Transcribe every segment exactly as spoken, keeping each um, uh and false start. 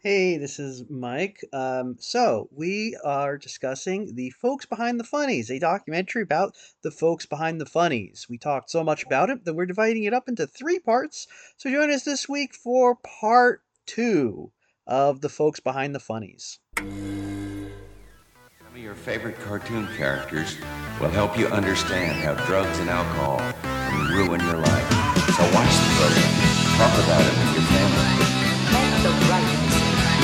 Hey, this is Mike. Um, so we are discussing The Folks Behind the Funnies, a documentary about the folks behind the funnies. We talked so much about it that we're dividing it up into three parts. So join us this week for part two of The Folks Behind the Funnies. Some of your favorite cartoon characters will help you understand how drugs and alcohol can ruin your life. So watch the program. Talk about it with your family. Make the right decision.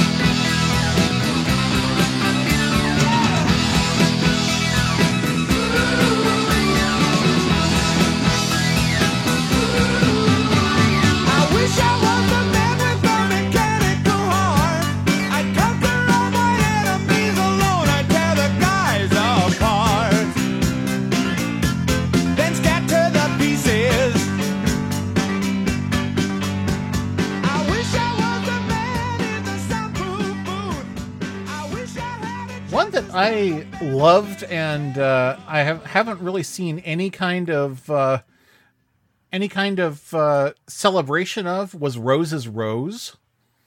One that I loved and uh, I have haven't really seen any kind of uh, any kind of uh, celebration of was Rose's Rose.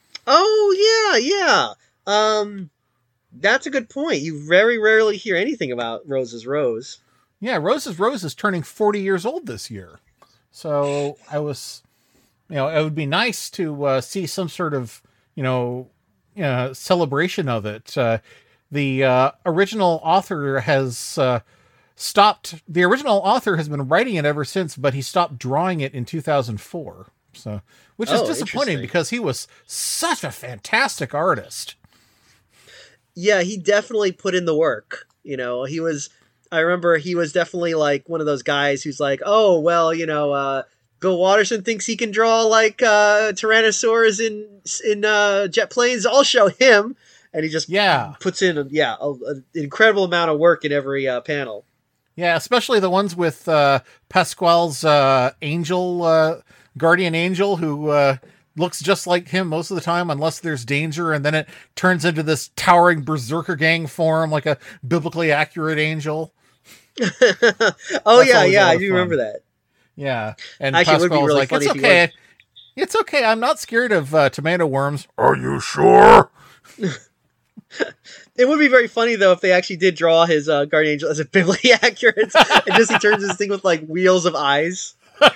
Oh yeah, yeah. Um, that's a good point. You very rarely hear anything about Rose's Rose. Yeah, Rose's Rose is turning forty years old this year, so I was, you know, it would be nice to uh, see some sort of you know, uh, celebration of it. Uh, The uh, original author has uh, stopped. The original author has been writing it ever since, but he stopped drawing it in two thousand four. So, which is Oh, disappointing interesting. because he was such a fantastic artist. Yeah, he definitely put in the work. You know, he was, I remember he was definitely like one of those guys who's like, oh, well, you know, uh, Bill Watterson thinks he can draw like uh, Tyrannosaurus in, in uh, jet planes. I'll show him. And he just Yeah. puts in, a, yeah, a, a- an incredible amount of work in every uh, panel. Yeah, especially the ones with uh, Pasquale's uh, angel, uh, guardian angel, who uh, looks just like him most of the time, unless there's danger, and then it turns into this towering berserker gang form, like a biblically accurate angel. oh, That's yeah, always a yeah, lot I of do fun. remember that. Yeah, and Actually, it would be Pasquale's really like, funny it's if he okay, was- it's okay, I'm not scared of uh, tomato worms. Are you sure? It would be very funny, though, if they actually did draw his uh, guardian angel as a biblically accurate, and just he turns this thing with, like, wheels of eyes.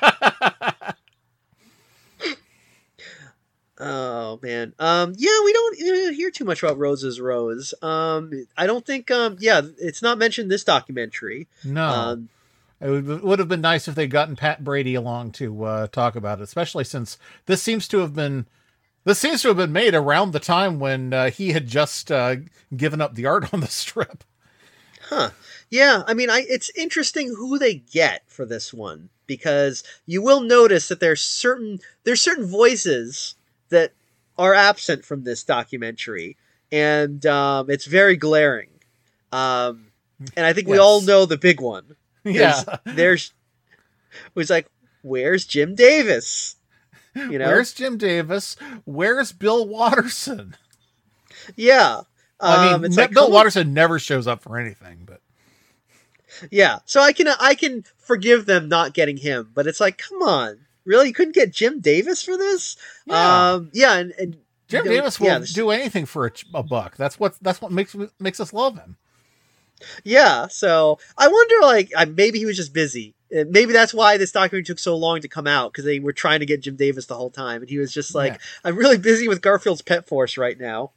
Oh man, um, yeah, we don't you know, hear too much about Rose's Rose. Um, I don't think, um, yeah, it's not mentioned in this documentary. No. Um, It would, it would have been nice if they'd gotten Pat Brady along to uh, talk about it, especially since this seems to have been this seems to have been made around the time when uh, he had just uh, given up the art on the strip. Huh. Yeah, I mean, I it's interesting who they get for this one, because you will notice that there's certain there's certain voices that are absent from this documentary, and um, it's very glaring. Um, and I think we Yes. all know the big one. 'Cause Yeah. there's it was like, where's Jim Davis? You know, Where's Jim Davis? Where's Bill Watterson? yeah. I Um, mean, it's ne- like, Bill come on. Watterson never shows up for anything, but Yeah, so I can I can forgive them not getting him, but it's like, come on, really, you couldn't get Jim Davis for this? Yeah. Um, yeah, and, and Jim you know, Davis will yeah, this- do anything for a, ch- a buck. That's what that's what makes makes us love him. yeah. So I wonder, like, uh, maybe he was just busy. Uh, Maybe that's why this documentary took so long to come out, because they were trying to get Jim Davis the whole time, and he was just like, Yeah. I'm really busy with Garfield's Pet Force right now.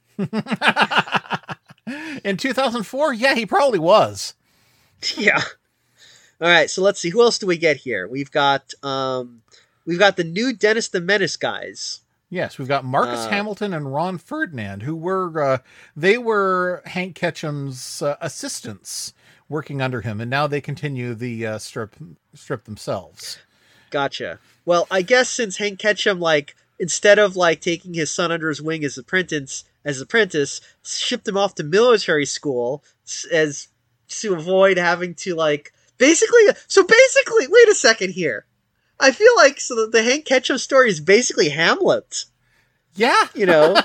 In two thousand four, yeah, he probably was. Yeah. All right, so let's see, who else do we get here? We've got um, we've got the new Dennis the Menace guys. Yes, we've got Marcus Uh, Hamilton and Ron Ferdinand, who were uh, they were Hank Ketchum's uh, assistants working under him, and now they continue the uh, strip strip themselves. Gotcha. Well, I guess since Hank Ketchum, like, instead of like taking his son under his wing as apprentice, as apprentice, shipped him off to military school s- as to avoid having to like basically. So basically, wait a second here. I feel like so the, the Hank Ketchum story is basically Hamlet. Yeah, You know,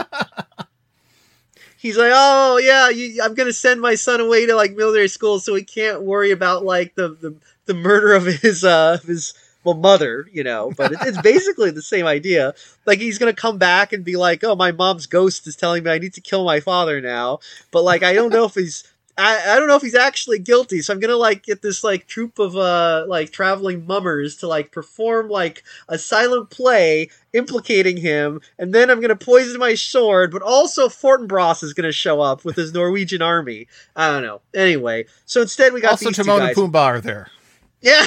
he's like, oh yeah, you, I'm gonna send my son away to like military school so he can't worry about like the the, the murder of his uh of his well, mother, you know, but it, it's basically the same idea. Like he's gonna come back and be like, "Oh, my mom's ghost is telling me I need to kill my father now," but like I don't know if he's. I, I don't know if he's actually guilty, so I'm gonna like get this like troupe of uh like traveling mummers to like perform like a silent play implicating him, and then I'm gonna poison my sword, but also Fortinbras is gonna show up with his Norwegian army. I don't know. Anyway, so instead we got Also these two Timon guys. and Pumbaa are there. Yeah.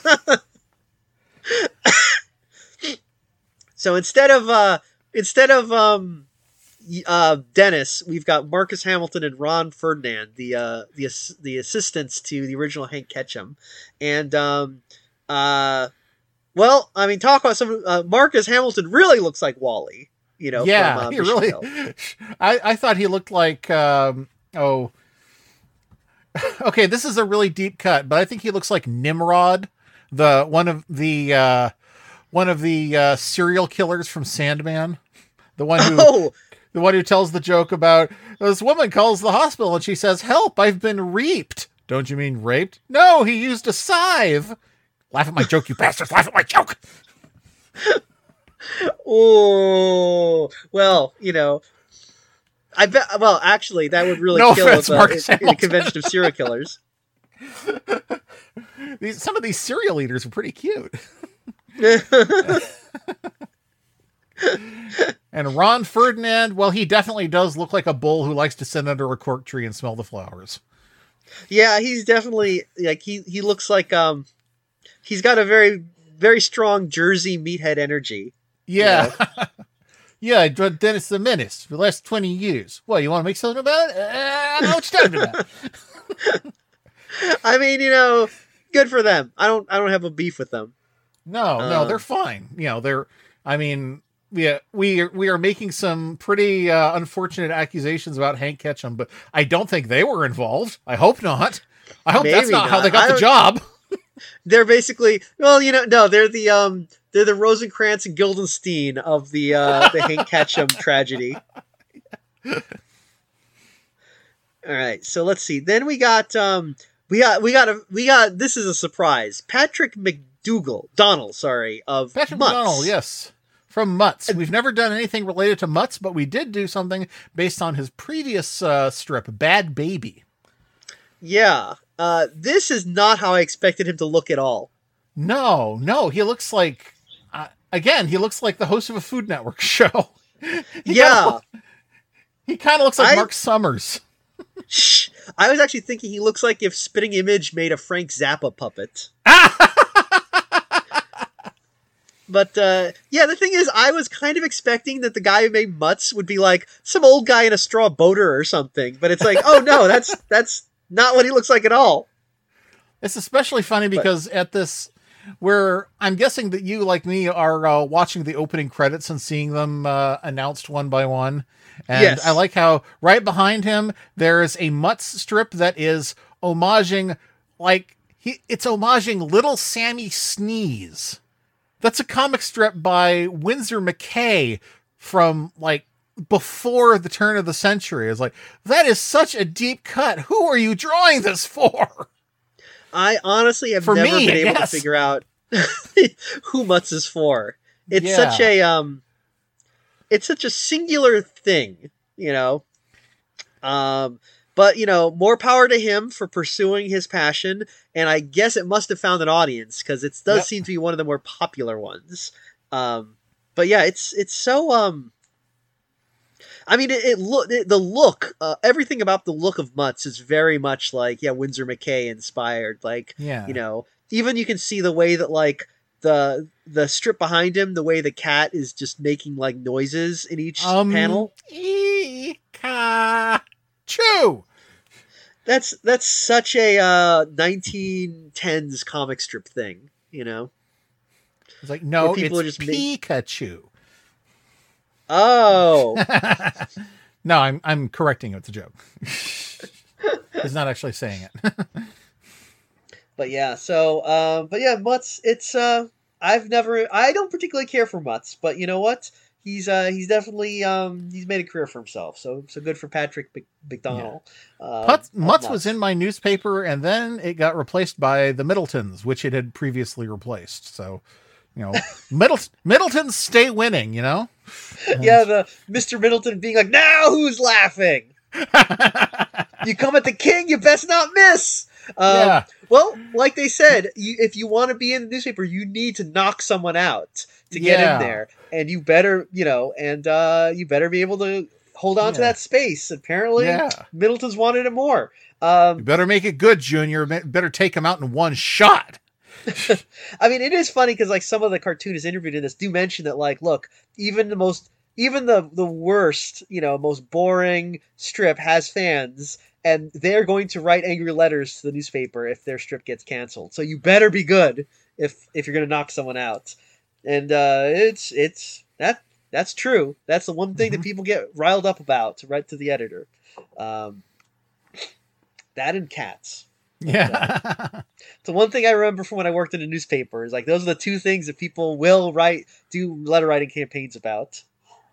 So instead of uh instead of um uh Dennis, we've got Marcus Hamilton and Ron Ferdinand, the uh the ass- the assistants to the original Hank Ketchum. And um uh well, I mean, talk about some uh, Marcus Hamilton really looks like Wally, you know, Yeah, from, uh, he really. I, I thought he looked like um, oh. Okay, this is a really deep cut, but I think he looks like Nimrod, the one of the uh, one of the uh, serial killers from Sandman, the one who Oh, the one who tells the joke about this woman calls the hospital and she says, "Help! I've been reaped." Don't you mean raped? No, he used a scythe. Laugh at my joke, you bastards! Laugh at my joke. oh, well, you know, I bet. Well, actually, that would really No kill offense, a, Marcus a, a Hamilton. convention of serial killers. These, some of these serial eaters are pretty cute. And Ron Ferdinand, well, he definitely does look like a bull who likes to sit under a cork tree and smell the flowers. Yeah, he's definitely like he he looks like um he's got a very very strong Jersey meathead energy. Yeah. Yeah, I drew Dennis the Menace for the last twenty years. What, you want to make something about it? Uh, I know what you're talking about. I mean, you know, good for them. I don't I don't have a beef with them. No, no, Um, they're fine. You know, they're, I mean, yeah, we are, we are making some pretty uh, unfortunate accusations about Hank Ketchum, but I don't think they were involved. I hope not. I hope that's Maybe not, how not. they got I the don't- job. They're basically well, you know, no, they're the um they're the Rosencrantz and Guildenstein of the uh the Hank Ketchum tragedy. All right, so let's see. Then we got um we got we got a we got this is a surprise. Patrick McDougal, Donald, sorry, of Patrick Mutts. McDonald, yes. From Mutts. We've never done anything related to Mutts, but we did do something based on his previous uh, strip, Bad Baby. Yeah. Uh, this is not how I expected him to look at all. No, no, he looks like, uh, again, he looks like the host of a Food Network show. He Yeah. kinda, he kind of looks like I- Mark Summers. Shh. I was actually thinking he looks like if Spitting Image made a Frank Zappa puppet. But, uh, yeah, the thing is, I was kind of expecting that the guy who made Mutts would be like some old guy in a straw boater or something. But it's like, oh no, that's, that's not what he looks like at all. It's especially funny because at this, where I'm guessing that you, like me, are uh, watching the opening credits and seeing them uh, announced one by one. And Yes. I like how right behind him, there is a Mutts strip that is homaging, like, he, it's homaging Little Sammy Sneeze. That's a comic strip by Winsor McKay from, like, before the turn of the century. It's like, that is such a deep cut. Who are you drawing this for? I honestly have For never me, been able yes. to figure out who Mutts is for. It's Yeah. such a, um, it's such a singular thing, you know? Um, but, you know, more power to him for pursuing his passion. And I guess it must have found an audience because it does Yep. seem to be one of the more popular ones. Um, but yeah, it's, it's so, um, I mean, it, it look it, the look, uh, everything about the look of Mutts is very much like, yeah, Winsor McKay inspired. Like, Yeah. you know, even you can see the way that like the the strip behind him, the way the cat is just making like noises in each Um, panel. Ika Choo. That's that's such a uh, nineteen tens comic strip thing, you know. It's like, no, Where people it's are just make- Pikachu. Oh, No, I'm I'm correcting it. It's a joke. He's not actually saying it. but yeah. So, um, but yeah, Mutts. It's uh, I've never. I don't particularly care for Mutts, but you know what? he's uh, he's definitely um, he's made a career for himself. So so good for Patrick Mc- McDonald. Yeah. Uh, Mutz, of Mutz Mutz. was in my newspaper, and then it got replaced by the Middletons, which it had previously replaced. So, you know, Middle, Middletons stay winning, you know? And- Yeah, the Mister Middleton being like, now who's laughing? You come at the king, you best not miss. Um, Yeah. Well, like they said, you, if you want to be in the newspaper, you need to knock someone out to get Yeah. in there, and you better, you know, and uh, you better be able to hold on to Yeah. that space. Apparently, Yeah. Middleton's wanted it more. Um, You better make it good, Junior. Be- Better take him out in one shot. I mean, it is funny because like some of the cartoonists interviewed in this do mention that like, look, even the most, even the the worst, you know, most boring strip has fans, and they're going to write angry letters to the newspaper if their strip gets canceled. So you better be good if if you're going to knock someone out. And uh, it's it's that that's true. That's the one thing Mhm. that people get riled up about to write to the editor. Um, that and cats. Yeah. The one thing I remember from when I worked in a newspaper is like those are the two things that people will write, do letter writing campaigns about.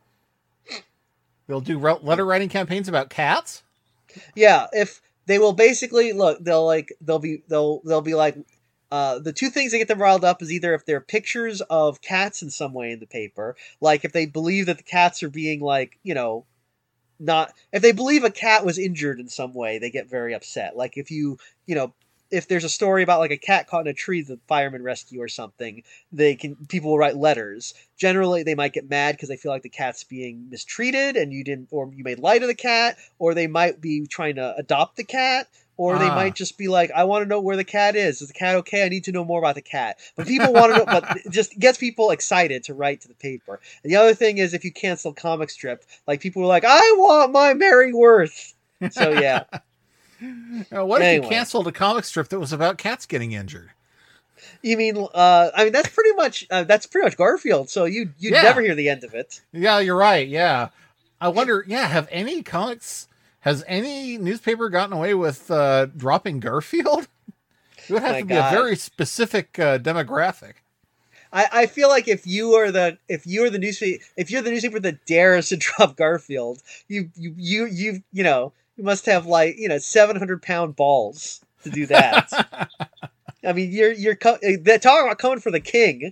They'll do re- letter writing campaigns about cats. Yeah, if they will basically look, they'll like they'll be they'll they'll be like uh, the two things that get them riled up is either if there are pictures of cats in some way in the paper, like if they believe that the cats are being like you know not if they believe a cat was injured in some way, they get very upset. Like if you you know if there's a story about like a cat caught in a tree that the firemen rescue or something, they can people will write letters. Generally, they might get mad because they feel like the cat's being mistreated and you didn't, or you made light of the cat, or they might be trying to adopt the cat, or they Ah. might just be like, I want to know where the cat is. Is the cat okay? I need to know more about the cat. But people want to know, but it just gets people excited to write to the paper. And the other thing is if you cancel comic strip, like people were like, I want my Mary Worth. So yeah. Now, what if Anyway. you canceled a comic strip that was about cats getting injured? You mean, uh, I mean, that's pretty much, uh, that's pretty much Garfield. So you, you'd Yeah. never hear the end of it. Yeah, you're right. Yeah. I wonder, yeah, have any comics, has any newspaper gotten away with uh, dropping Garfield? It would have My to God. be a very specific uh, demographic. I, I feel like if you are the if you are the newspaper if you're the newspaper that dares to drop Garfield, you you you you you know you must have like you know seven hundred pound balls to do that. I mean, you're you're co- they're talking about coming for the king.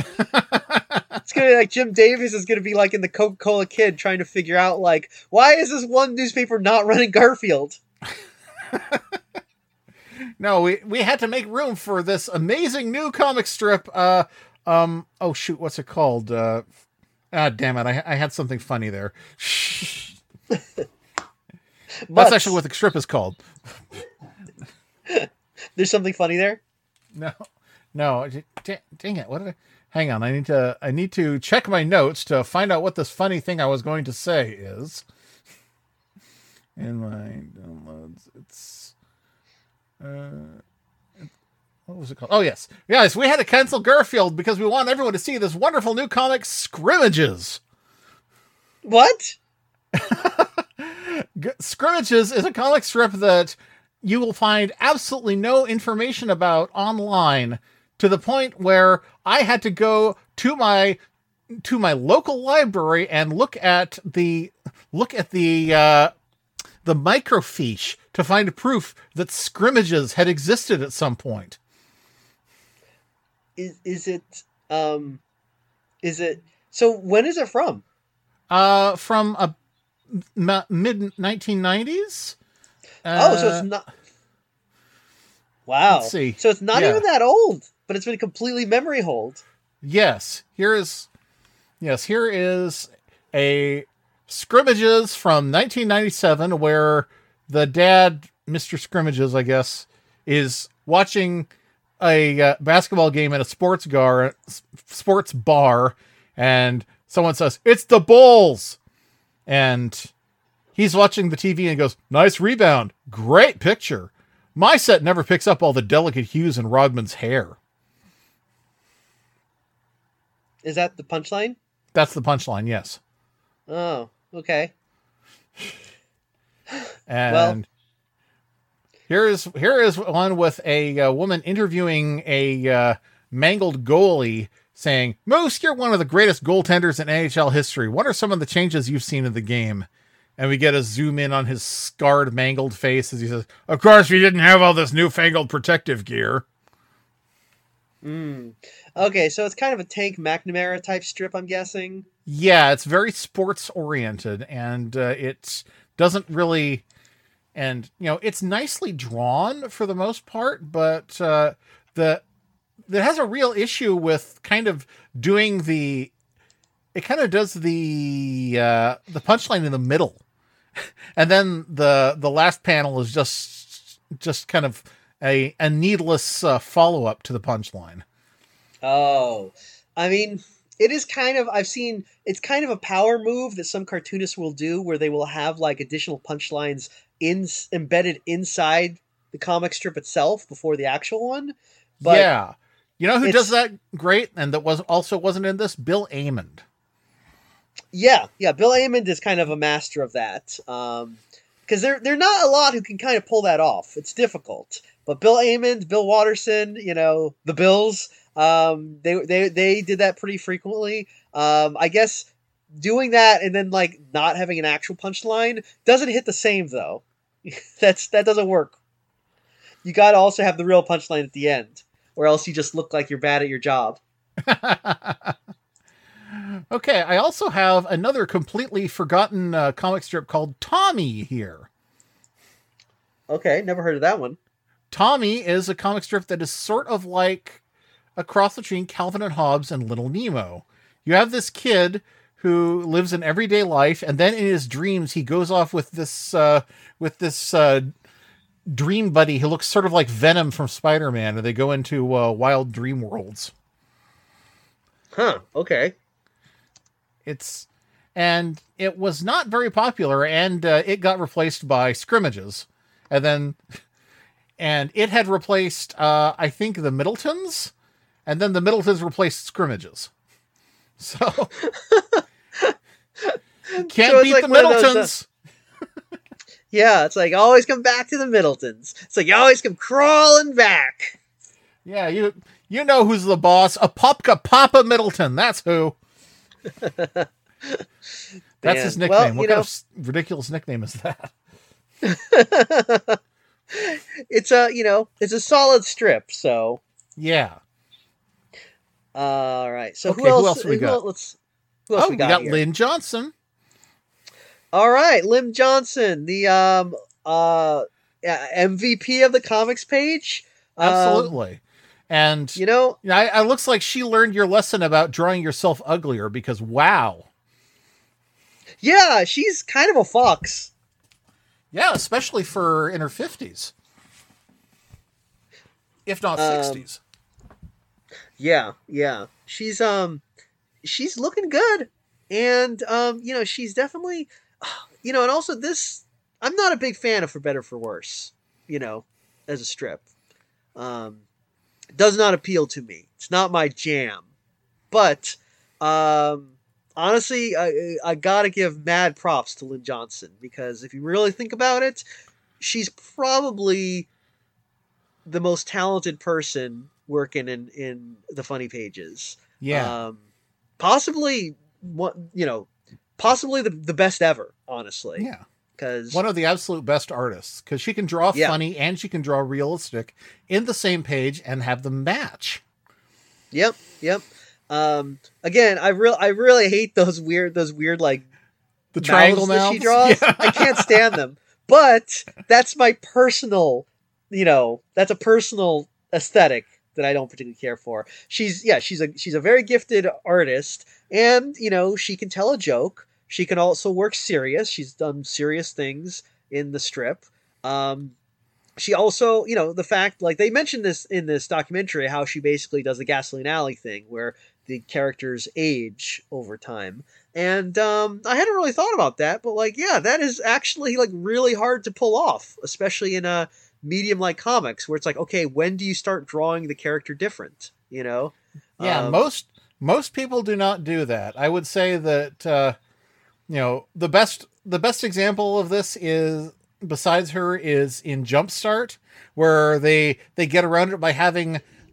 It's gonna be like Jim Davis is gonna be like in the Coca-Cola Kid trying to figure out like why is this one newspaper not running Garfield? No, we, we had to make room for this amazing new comic strip. Uh, um, oh shoot, what's it called? Uh, ah, damn it, I, I had something funny there. That's Mutz. actually what the strip is called. There's something funny there. No, no, d- d- dang it! What did I? Hang on, I need to. I need to check my notes to find out what this funny thing I was going to say is. In my downloads, it's. Uh, what was it called? Oh yes, guys, we had to cancel Garfield because we want everyone to see this wonderful new comic, Scrimmages. What? G- Scrimmages is a comic strip that you will find absolutely no information about online, to the point where I had to go to my to my local library and look at the look at the uh, the microfiche to find proof that Scrimmages had existed at some point. Is is it um is it so when is it from? Uh, from a m- mid nineteen nineties. Oh, so it's not. Wow. let's see. So it's not Yeah. even that old, but it's been completely memory hold. Yes, here is yes, here is a Scrimmages from nineteen ninety-seven where the dad, Mister Scrimmages, I guess, is watching a uh, basketball game at a sports gar sports bar, and someone says, "It's the Bulls." And he's watching the T V and goes, "Nice rebound. Great picture. My set never picks up all the delicate hues in Rodman's hair." Is that the punchline? That's the punchline, yes. Oh, okay. And here is here is one with a uh, woman interviewing a uh, mangled goalie saying, Moose, you're one of the greatest goaltenders in N H L history. What are some of the changes you've seen in the game? And we get a zoom in on his scarred, mangled face as he says, of course, we didn't have all this newfangled protective gear. Mm. Okay, so it's kind of a Tank McNamara type strip, I'm guessing. Yeah, it's very sports oriented, and uh, it doesn't really, and you know, it's nicely drawn for the most part, but uh, the it has a real issue with kind of doing the, it kind of does the uh, the punchline in the middle, and then the the last panel is just just kind of a a needless uh, follow up to the punchline. Oh, I mean, it is kind of, I've seen, it's kind of a power move that some cartoonists will do where they will have like additional punchlines in, embedded inside the comic strip itself before the actual one. But yeah. You know who does that great? And that was also wasn't in this? Bill Amond. Yeah. Yeah. Bill Amond is kind of a master of that. Um, cause there, there are not a lot who can kind of pull that off. It's difficult, but Bill Amond, Bill Watterson, you know, the Bills, Um, they, they, they did that pretty frequently. Um, I guess doing that and then like not having an actual punchline doesn't hit the same though. That's, that doesn't work. You got to also have the real punchline at the end or else you just look like you're bad at your job. Okay. I also have another completely forgotten uh, comic strip called Tommy here. Okay. Never heard of that one. Tommy is a comic strip that is sort of like a cross between Calvin and Hobbes and Little Nemo. You have this kid who lives an everyday life, and then in his dreams he goes off with this uh, with this uh, dream buddy who looks sort of like Venom from Spider-Man, and they go into uh, wild dream worlds. Huh. Okay. It's and it was not very popular, and uh, it got replaced by Scrimmages, and then and it had replaced uh, I think the Middletons. And then the Middletons replaced Scrimmages. So you can't so beat like the Middletons. Those, uh... yeah, it's like always come back to the Middletons. It's like you always come crawling back. Yeah, you you know who's the boss. Apopka Papa Middleton. That's who. That's his nickname. Well, what know... kind of ridiculous nickname is that? It's a, you know, it's a solid strip, so. Yeah. All right. So okay, who else? Who else we got? Who, let's. Who else oh, we got? We got here? Lynn Johnson. All right, Lynn Johnson, the um uh M V P of the comics page. Absolutely. Um, and you know, I, it looks like she learned your lesson about drawing yourself uglier because wow. Yeah, she's kind of a fox. Yeah, especially for in her fifties, if not um, sixties. Yeah, yeah. She's um she's looking good. And um, you know, she's definitely you know, and also this I'm not a big fan of For Better For Worse, you know, as a strip. Um does not appeal to me. It's not my jam. But um honestly, I I got to give mad props to Lynn Johnson because if you really think about it, she's probably the most talented person working in, in the funny pages. Yeah. Um, possibly what, you know, possibly the, the best ever, honestly. Yeah. Cause one of the absolute best artists cause she can draw yeah. funny and she can draw realistic in the same page and have them match. Yep. Yep. Um, again, I really, I really hate those weird, those weird, like the triangle mouths that mouths. she draws. Yeah. I can't stand them, but that's my personal, you know, that's a personal aesthetic that I don't particularly care for. She's yeah, she's a she's a very gifted artist, and you know she can tell a joke. She can also work serious. She's done serious things in the strip. Um, she also, you know, the fact like they mentioned this in this documentary how she basically does the Gasoline Alley thing where the characters age over time. And um, I hadn't really thought about that, but like yeah, that is actually like really hard to pull off, especially in a medium like comics where it's like, okay, when do you start drawing the character different, you know? Yeah. Um, most, most people do not do that. I would say that, uh, you know, the best, the best example of this is besides her is in Jumpstart where they, they get around it by having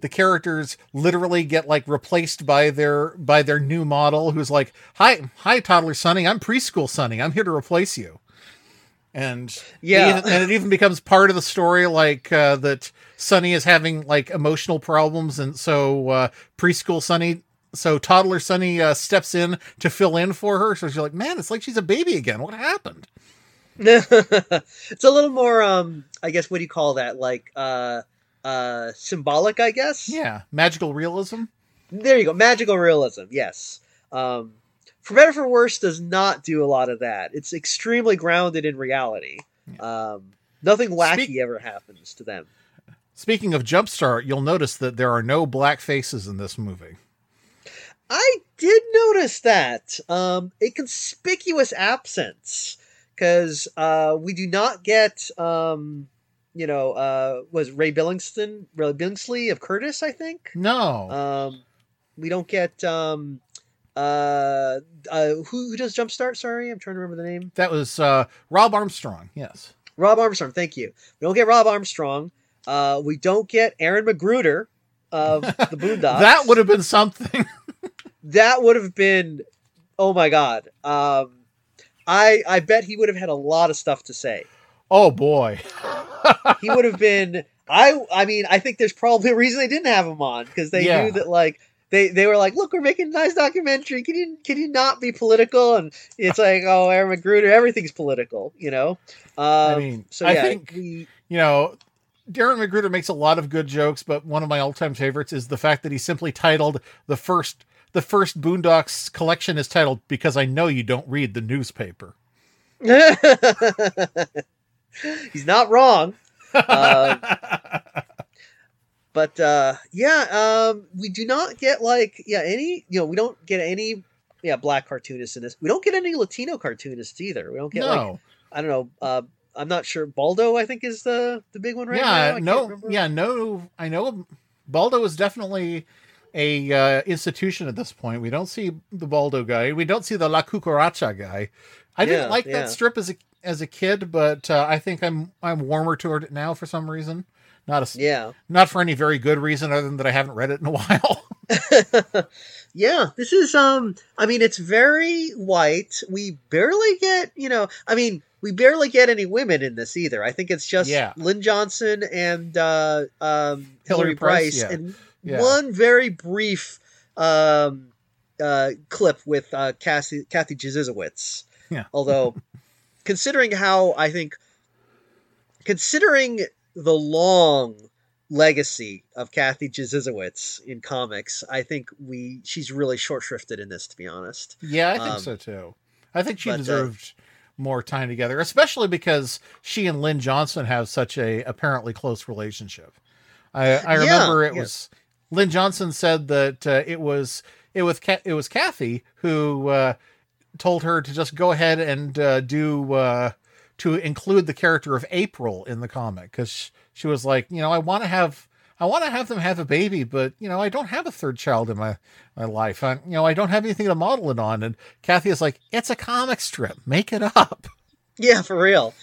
the characters literally get like replaced by their by their new model, who's like, "Hi, hi, toddler Sonny. I'm preschool Sonny. I'm here to replace you." And Yeah. even, and it even becomes part of the story, like uh, that Sonny is having like emotional problems, and so uh, preschool Sonny, so toddler Sonny uh, steps in to fill in for her. So she's like, "Man, it's like she's a baby again. What happened?" It's a little more, um, I guess, what do you call that? Like, uh, uh, symbolic, I guess. Yeah, magical realism. There you go, magical realism. Yes. Um, For Better For Worse does not do a lot of that. It's extremely grounded in reality. Um, nothing wacky Speak- ever happens to them. Speaking of Jumpstart, you'll notice that there are no black faces in this movie. I did notice that. Um, a conspicuous absence. Because uh, we do not get, um, you know, uh, was Ray Billingston, Ray Billingsley of Curtis, I think? No. Um, we don't get... Um, uh, uh, who, who does Jumpstart? Sorry, I'm trying to remember the name. That was uh, Rob Armstrong, yes. Rob Armstrong, thank you. We don't get Rob Armstrong. Uh, we don't get Aaron Magruder of the Boondocks. That would have been something. That would have been, oh my god. Um, I I bet he would have had a lot of stuff to say. Oh boy. He would have been. I I mean, I think there's probably a reason they didn't have him on, because they Yeah. knew that like. They, they were like, look, we're making a nice documentary. Can you can you not be political? And it's like, oh, Aaron Magruder, everything's political, you know. Um, I mean, so I yeah, think we, you know, Darren Magruder makes a lot of good jokes, but one of my all-time favorites is the fact that he simply titled the first the first Boondocks collection is titled "Because I Know You Don't Read the Newspaper." he's not wrong. Um, But uh, yeah, um, we do not get like yeah any you know we don't get any yeah black cartoonists in this. We don't get any Latino cartoonists either. We don't get no. like I don't know. Uh, I'm not sure. Baldo, I think, is the the big one right now. I yeah, can't no, remember. yeah, no. I know Baldo is definitely a uh, institution at this point. We don't see the Baldo guy. We don't see the La Cucaracha guy. I didn't Yeah, like yeah. that strip as a as a kid, but uh, I think I'm I'm warmer toward it now for some reason. Not a Yeah. not for any very good reason other than that I haven't read it in a while. Yeah, this is um I mean it's very white. We barely get, you know, I mean, we barely get any women in this either. I think it's just Yeah. Lynn Johnson and uh um Hillary Hillary Price, Price, yeah. and Yeah. one very brief um uh clip with uh Kathy Kathy Jezizowitz. Yeah. Although considering how I think considering the long legacy of Kathy Jezizowitz in comics, I think we she's really short shrifted in this, to be honest. Yeah, I think Um, so too. I think she but, uh, deserved more time together, especially because she and Lynn Johnson have such a apparently close relationship. I, I Yeah, remember it yeah. was Lynn Johnson said that uh, it was it was Ca- it was Kathy who uh, told her to just go ahead and uh, do uh, to include the character of April in the comic, because she was like, you know, I want to have I want to have them have a baby, but you know, I don't have a third child in my my life. I, you know, I don't have anything to model it on. And Kathy is like, it's a comic strip, make it up. Yeah, for real.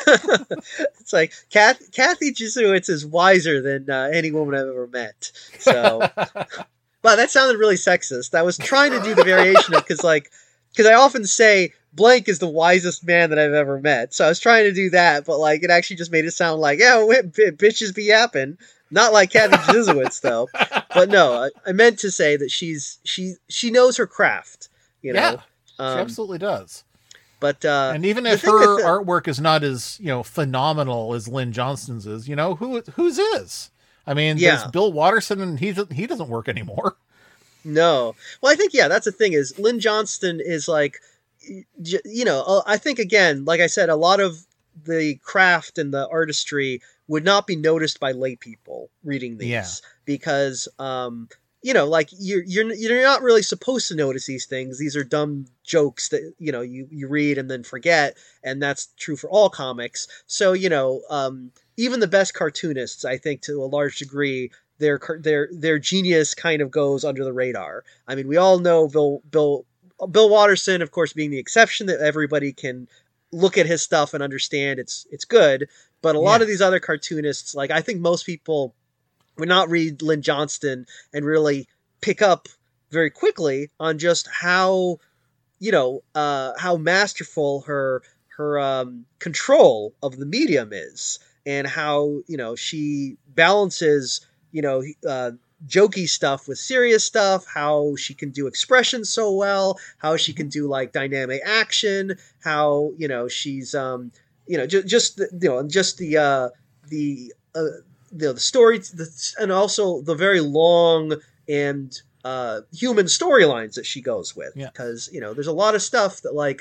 It's like Kath, Kathy Jezowitz is wiser than uh, any woman I've ever met. So, wow, that sounded really sexist. I was trying to do the variation of because, like, because I often say blank is the wisest man that I've ever met. So I was trying to do that, but like it actually just made it sound like, yeah, wh- b- bitches be yapping. Not like Kathy Jezowitz though. But no, I, I meant to say that she's she she knows her craft. You know. Yeah, she Um, absolutely does. But uh, And even the if thing her with the- artwork is not as, you know, phenomenal as Lynn Johnston's is, you know, who whose is? I mean, Yeah. there's Bill Watterson, and he doesn't- he doesn't work anymore. No. Well, I think, yeah, that's the thing is Lynn Johnston is like, j- you know, uh, I think, again, like I said, a lot of the craft and the artistry would not be noticed by lay people reading these Yeah. because, um, you know, like you're, you're, you're not really supposed to notice these things. These are dumb jokes that, you know, you, you read and then forget. And that's true for all comics. So, you know, um, even the best cartoonists, I think to a large degree, their their their genius kind of goes under the radar. I mean, we all know Bill Bill Bill Watterson, of course, being the exception that everybody can look at his stuff and understand it's it's good. But a lot Yeah. of these other cartoonists, like I think most people would not read Lynn Johnston and really pick up very quickly on just how, you know, uh, how masterful her her um, control of the medium is, and how, you know, she balances, you know, uh, jokey stuff with serious stuff, how she can do expressions so well, how she can do like dynamic action, how, you know, she's um you know, just just the, you know, just the uh the uh, the, the story, the, and also the very long and uh human storylines that she goes with, Yeah. because, you know, there's a lot of stuff that, like,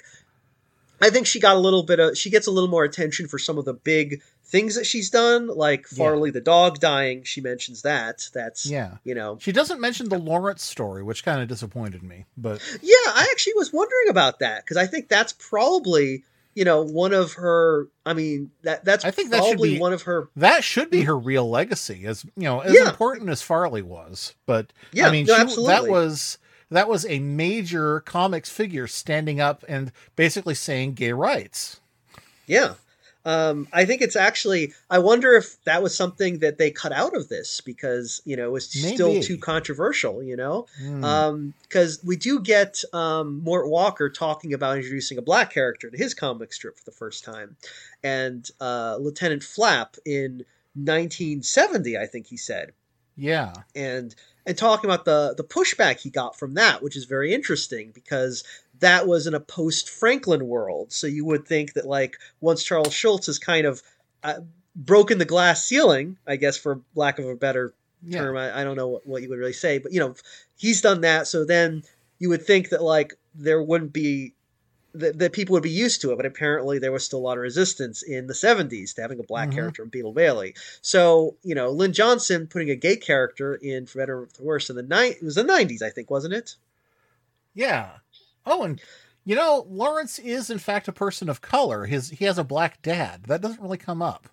I think she got a little bit of, she gets a little more attention for some of the big things that she's done, like Farley the dog dying. She mentions that. That's, Yeah. you know. She doesn't mention the Lawrence story, which kind of disappointed me, but Yeah, I actually was wondering about that, because I think that's probably, you know, one of her, I mean, that that's I think that should probably be- one of her. that should be her real legacy, as you know, as Yeah. important as Farley was. But Yeah, I mean, no, she, absolutely. that was that was a major comics figure standing up and basically saying gay rights. Yeah. Um, I think it's actually, I wonder if that was something that they cut out of this because, you know, it was still Maybe. too controversial, you know? Hmm. Um, because we do get um, Mort Walker talking about introducing a black character to his comic strip for the first time. And uh, Lieutenant Flap in nineteen seventy, I think he said. Yeah. and and talking about the the pushback he got from that, which is very interesting because that was in a post Franklin world. So you would think that, like, once Charles Schultz has kind of uh, broken the glass ceiling, I guess, for lack of a better Yeah. term, I, I don't know what, what you would really say, but, you know, he's done that. So then you would think that, like, there wouldn't be, that, that people would be used to it, but apparently there was still a lot of resistance in the seventies to having a black Mhm. character in Beetle Bailey. So, you know, Lynn Johnson putting a gay character in For Better or For Worse in the night, it was the nineties, I think, wasn't it? Yeah. Oh, and you know, Lawrence is in fact a person of color. His he has a black dad. That doesn't really come up.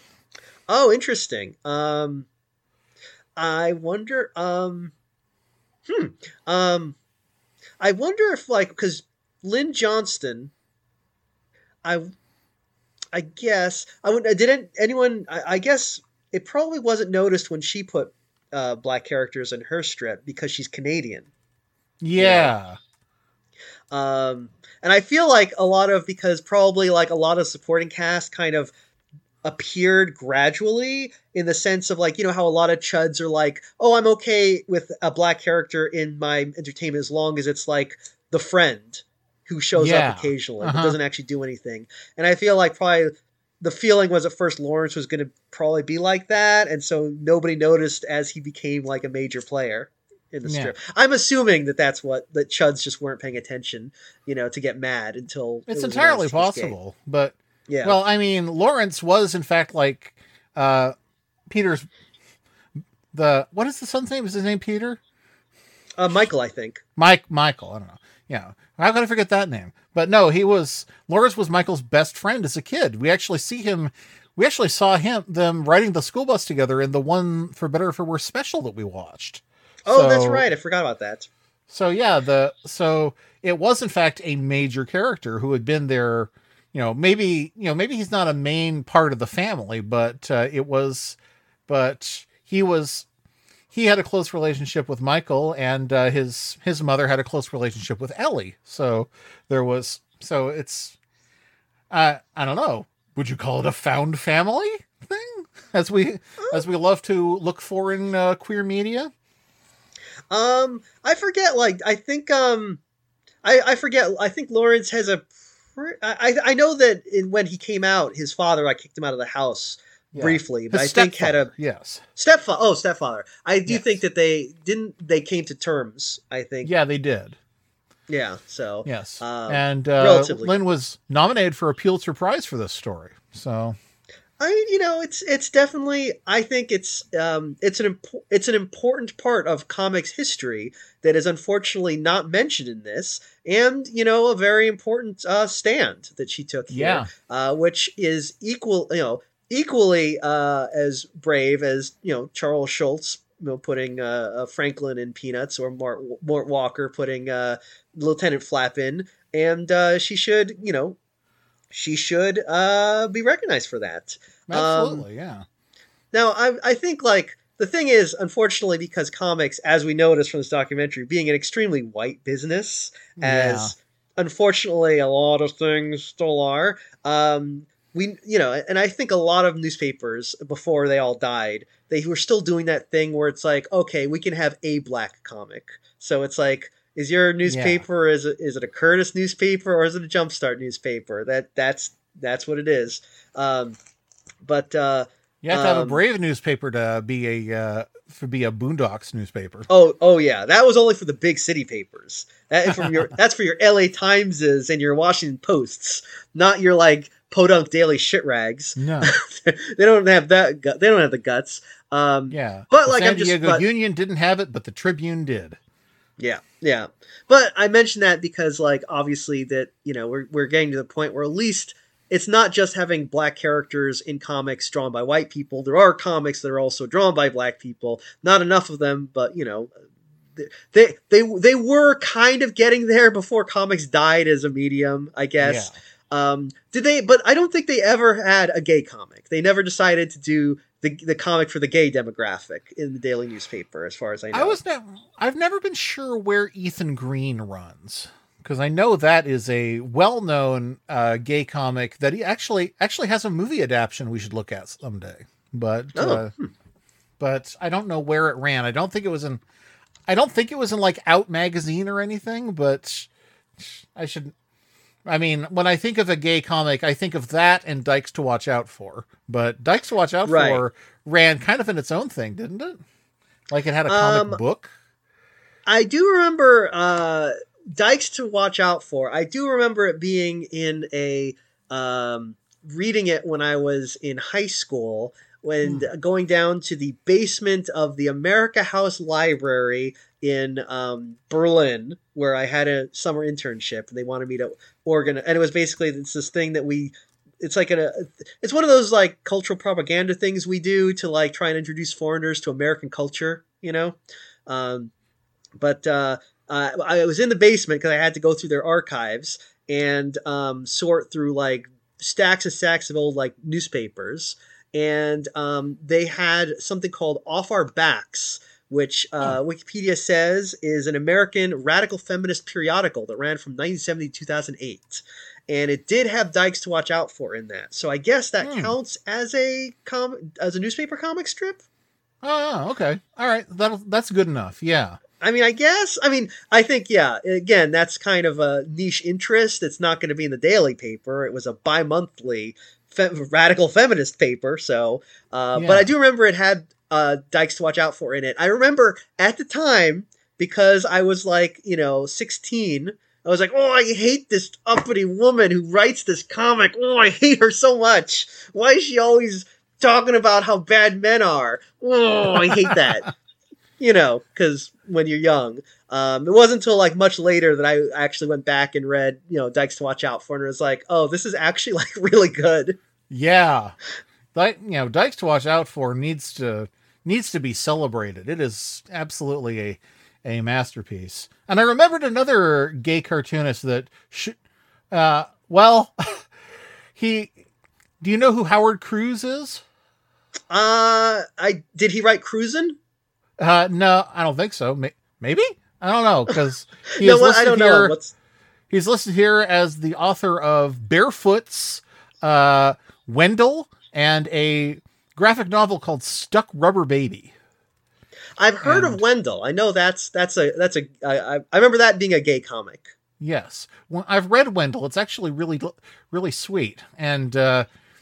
Oh, interesting. Um, I wonder, um, hmm, um, I wonder if, like, because Lynn Johnston, I, I guess I would. Didn't anyone? I, I guess it probably wasn't noticed when she put uh, black characters in her strip because she's Canadian. Yeah. Um, and I feel like a lot of, because probably like a lot of supporting cast kind of appeared gradually, in the sense of, like, you know, how a lot of chuds are like, oh, I'm okay with a black character in my entertainment as long as it's like the friend who shows Yeah. up occasionally, Uh-huh. but doesn't actually do anything. And I feel like probably the feeling was at first Lawrence was going to probably be like that, and so nobody noticed as he became like a major player in the Yeah. strip. I'm assuming that that's what, that chuds just weren't paying attention, you know, to get mad until it It's was entirely announced he was gay. possible. But Yeah. well, I mean, Lawrence was in fact like uh Peter's the what is the son's name? Is his name Peter? uh, Michael, I think. Mike Michael, I don't know. Yeah. How could I forget that name? But no, he was Lawrence was Michael's best friend as a kid. We actually see him we actually saw him them riding the school bus together in the one For Better or For Worse special that we watched. Oh, that's So- right. I forgot about that. So yeah, the so it was in fact a major character who had been there, you know, maybe, you know, maybe he's not a main part of the family, but uh, it was but he was he had a close relationship with Michael, and uh, his his mother had a close relationship with Ellie. So there was so it's uh, I don't know. Would you call it a found family thing, as we as we love to look for in uh, queer media? Um, I forget. Like, I think, um, I I forget. I think Lawrence has a. Pre- I I know that in, when he came out, his father like kicked him out of the house Yeah. briefly, but His I think had a stepfather, yes. stepfather. Oh, stepfather. I do Yes. think that they didn't. They came to terms. I think. Yeah, they did. Yeah. So. Yes. Um, and uh, relatively. Lynn was nominated for a Pulitzer Prize for this story. So, I mean, you know, it's it's definitely. I think it's um it's an impo- it's an important part of comics history that is unfortunately not mentioned in this, and, you know, a very important uh, stand that she took here, Yeah. uh, which is equal, you know, equally uh, as brave as, you know, Charles Schultz, you know, putting uh, uh, Franklin in Peanuts, or Mort, Mort Walker putting uh, Lieutenant Flap in, and uh, she should, you know, she should uh, be recognized for that. Um, absolutely, yeah. Now, I, I think, like, the thing is, unfortunately, because comics, as we noticed from this documentary, being an extremely white business, as unfortunately a lot of things still are, um, we, you know, and I think a lot of newspapers before they all died, they were still doing that thing where it's like, okay, we can have a black comic. So it's like, is your newspaper, yeah. is it, is it a Curtis newspaper or is it a Jumpstart newspaper? That that's, that's what it is. Um, but, uh, you have to have um, a brave newspaper to be a, uh, to be a Boondocks newspaper. Oh, oh yeah. That was only for the big city papers. That from your, that's for your L A Timeses and your Washington Posts, not your like podunk daily shit rags. No, they don't have that. They don't have the guts. Um, yeah. But the like, San I'm just, Diego but, Union didn't have it, but the Tribune did. Yeah, yeah. But I mentioned that because, like, obviously that, you know, we're we're getting to the point where at least it's not just having black characters in comics drawn by white people. There are comics that are also drawn by black people. Not enough of them, but, you know, they they they were kind of getting there before comics died as a medium, I guess. Yeah. Um, did they? But I don't think they ever had a gay comic. They never decided to do the the comic for the gay demographic in the daily newspaper, as far as I know. I was ne- I've never been sure where Ethan Green runs, because I know that is a well-known uh, gay comic that he actually actually has a movie adaptation we should look at someday. But oh. uh, hmm. but I don't know where it ran. I don't think it was in I don't think it was in like Out magazine or anything. But I should. I mean, when I think of a gay comic, I think of that and Dykes to Watch Out For. But Dykes to Watch Out right. For ran kind of in its own thing, didn't it? Like it had a comic um, book. I do remember uh, Dykes to Watch Out For. I do remember it being in a um, reading it when I was in high school, when hmm. going down to the basement of the America House Library in um, Berlin, where I had a summer internship, and they wanted me to organize. And it was basically it's this thing that we. It's like a. It's one of those like cultural propaganda things we do to like try and introduce foreigners to American culture, you know. Um, but uh, uh, I was in the basement because I had to go through their archives and um, sort through like stacks and stacks of old like newspapers, and um, they had something called Off Our Backs, which uh, oh. Wikipedia says is an American radical feminist periodical that ran from nineteen seventy to two thousand eight. And it did have Dykes to Watch Out For in that. So I guess that hmm. counts as a com- as a newspaper comic strip? Oh, okay. All right. That'll, that's good enough. Yeah. I mean, I guess. I mean, I think, yeah, again, that's kind of a niche interest. It's not going to be in the daily paper. It was a bi-monthly fe- radical feminist paper. So, uh, yeah. But I do remember it had uh, Dykes to Watch Out For in it. I remember at the time, because I was like, you know, sixteen, I was like, oh, I hate this uppity woman who writes this comic. Oh, I hate her so much. Why is she always talking about how bad men are? Oh, I hate that. You know, because when you're young. Um, it wasn't until like much later that I actually went back and read, you know, Dykes to Watch Out For, and it was like, oh, this is actually like really good. Yeah. Like, you know, Dykes to Watch Out For needs to needs to be celebrated. It is absolutely a a masterpiece. And I remembered another gay cartoonist that sh- uh well he do you know who Howard Cruz is? Uh I did he write Cruisin'? Uh no, I don't think so. Maybe? I don't know, because he no, is well, listed I don't here, know. What's... He's listed here as the author of Barefoot's uh Wendell and a graphic novel called Stuck Rubber Baby. I've heard and, of Wendell. I know that's that's a that's a I, I remember that being a gay comic. Yes, well, I've read Wendell. It's actually really really sweet. And uh,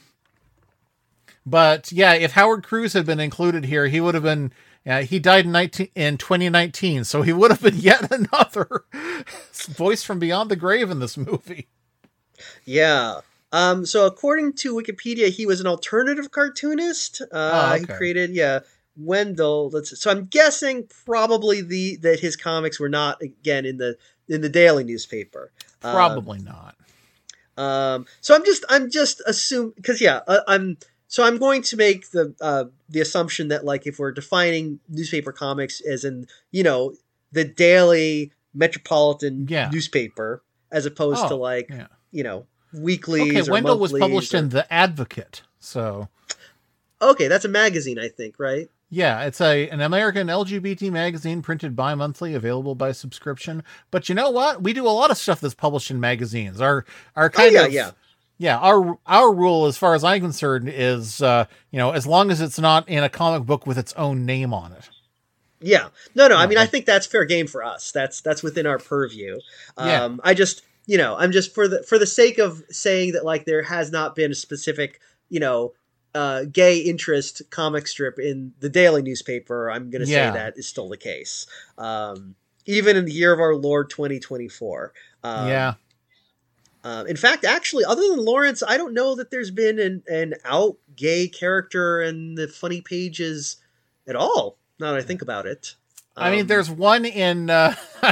but yeah, if Howard Cruz had been included here, he would have been. Uh, he died in nineteen in twenty nineteen, so he would have been yet another voice from beyond the grave in this movie. Yeah. Um. So according to Wikipedia, he was an alternative cartoonist. Uh, oh, okay. He created yeah. Wendell. Let's. So I'm guessing probably the that his comics were not again in the in the daily newspaper. Probably um, not. Um. So I'm just I'm just assuming because yeah uh, I'm so I'm going to make the uh the assumption that like if we're defining newspaper comics as in you know the daily metropolitan yeah. newspaper as opposed oh, to like yeah. you know weeklies. Okay, or Wendell was monthlies published or... in The Advocate, so. Okay, that's a magazine, I think, right? Yeah, it's a an American L G B T magazine printed bi-monthly, available by subscription. But you know what? We do a lot of stuff that's published in magazines. Our our kind oh, yeah, of yeah. yeah, our our rule, as far as I'm concerned, is uh, you know, as long as it's not in a comic book with its own name on it. Yeah. No, no. I Yeah, mean, I like- think that's fair game for us. That's that's within our purview. Um, Yeah. I just, you know, I'm just for the for the sake of saying that, like, there has not been a specific, you know, uh, gay interest comic strip in the daily newspaper. I'm going to Yeah. say that is still the case. Um, even in the year of our Lord twenty twenty-four. Um, yeah. Um, in fact, actually, other than Lawrence, I don't know that there's been an, an out gay character in the funny pages at all. Now that I think about it. I mean, Um, there's one in uh,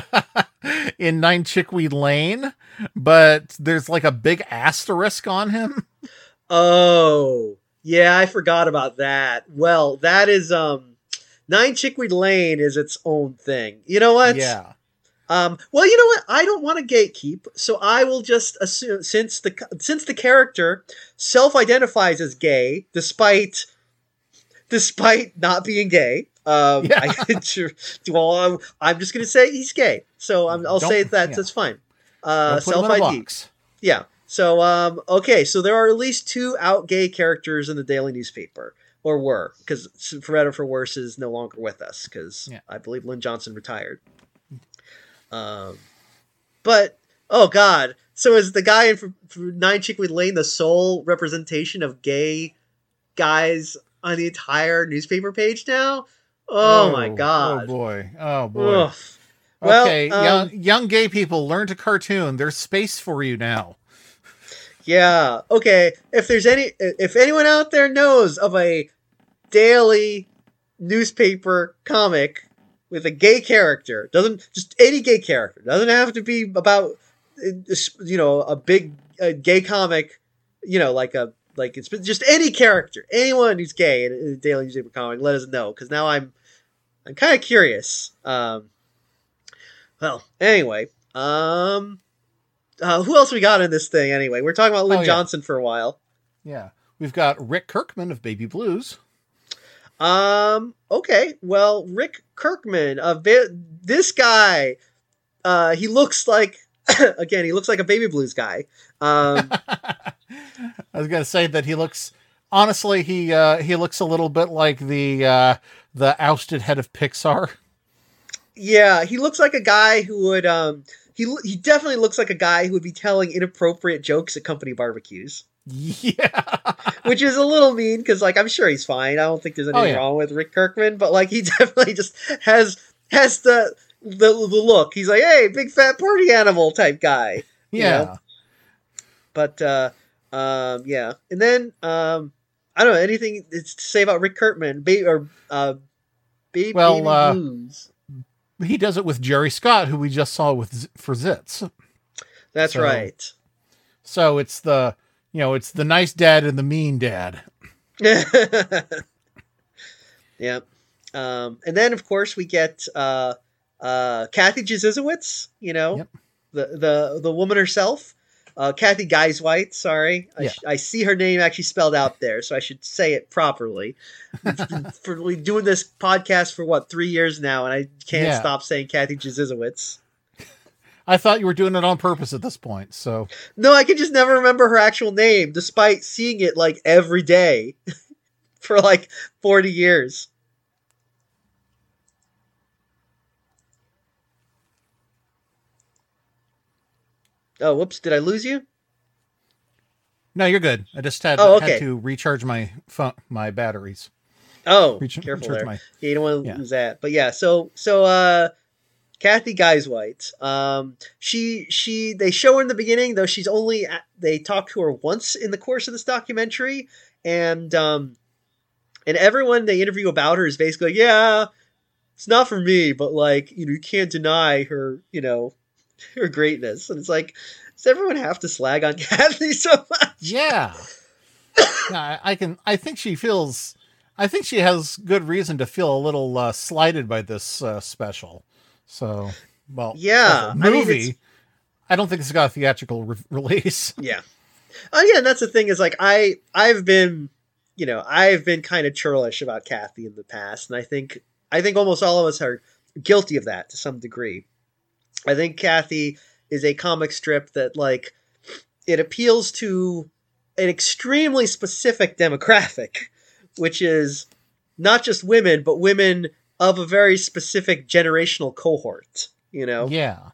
in Nine Chickweed Lane, but there's like a big asterisk on him. Oh, yeah, I forgot about that. Well, that is um, Nine Chickweed Lane is its own thing. You know what? Yeah. Um, well, you know what? I don't want to gatekeep, so I will just assume since the since the character self-identifies as gay, despite despite not being gay. Um, Yeah. I, well, I'm, I'm just gonna say he's gay, so I'm, I'll Don't- say that yeah. that's fine. Uh, Don't put him in a self-I D. box. Yeah. So, um, okay, so there are at least two out gay characters in the daily newspaper, or were, because for better or for worse is no longer with us, because Yeah. I believe Lynn Johnson retired. Um, but oh god, so is the guy in for, for Nine Chickweed Lane the sole representation of gay guys on the entire newspaper page now? Oh, my god! Oh boy! Oh boy! Ugh. Well, Okay, um, young young gay people, learn to cartoon. There's space for you now. Yeah. Okay. If there's any, if anyone out there knows of a daily newspaper comic with a gay character, doesn't just any gay character, doesn't have to be about, you know, a big a gay comic, you know, like a like it's just any character, anyone who's gay in a daily newspaper comic, let us know, because now I'm I'm kind of curious. Um. Well, anyway, um. Uh, who else we got in this thing anyway? We're talking about Lynn Oh, yeah. Johnson for a while. Yeah, we've got Rick Kirkman of Baby Blues. Um. Okay. Well, Rick Kirkman of ba- this guy. Uh, he looks like again. He looks like a Baby Blues guy. Um. I was gonna say that he looks. Honestly, he uh, he looks a little bit like the uh, the ousted head of Pixar. Yeah, he looks like a guy who would. Um. He he definitely looks like a guy who would be telling inappropriate jokes at company barbecues. Yeah. Which is a little mean because, like, I'm sure he's fine. I don't think there's anything yeah. wrong with Rick Kirkman, but like, he definitely just has has the the, the look. He's like, hey, big fat party animal type guy. you Yeah. know? But uh, um, yeah, and then um, I don't know anything to say about Rick Kirkman. Ba- or uh, ba- Well, Baby uh, Blues. He does it with Jerry Scott, who we just saw with Z- for Zits. That's so- right. So it's the you know it's the nice dad and the mean dad. Yeah. Um, and then, of course, we get uh, uh, Kathy Jezizowitz, you know, Yep. the, the the woman herself. Uh, Kathy Geiswhite, sorry. I, Yeah. sh- I see her name actually spelled out there, so I should say it properly. for we doing this podcast for, what, three years now, and I can't Yeah. stop saying Kathy Jezizowitz. I thought you were doing it on purpose at this point. So No, I can just never remember her actual name, despite seeing it, like, every day for, like, forty years. Oh, whoops. Did I lose you? no, you're good. I just had, Oh, okay. had to recharge my phone, my batteries. Oh, Reach- careful recharge there. my- Yeah, you don't want to Yeah. lose that. But yeah, so so uh Kathy Geiswhite. Um she she they show her in the beginning, though she's only at, they talk to her once in the course of this documentary, and um and everyone they interview about her is basically like, yeah, it's not for me, but like, you know, you can't deny her, you know, her greatness. And it's like, does everyone have to slag on Kathy so much? Yeah. Yeah, I I can. I think she feels. I think she has good reason to feel a little uh, slighted by this uh, special. So, well, Yeah, special I mean, movie. it's- I don't think it's got a theatrical re- release. Yeah. Oh yeah, and that's the thing is like I I've been you know, I've been kind of churlish about Kathy in the past, and I think I think almost all of us are guilty of that to some degree. I think Kathy is a comic strip that, like, it appeals to an extremely specific demographic, which is not just women, but women of a very specific generational cohort, you know? Yeah.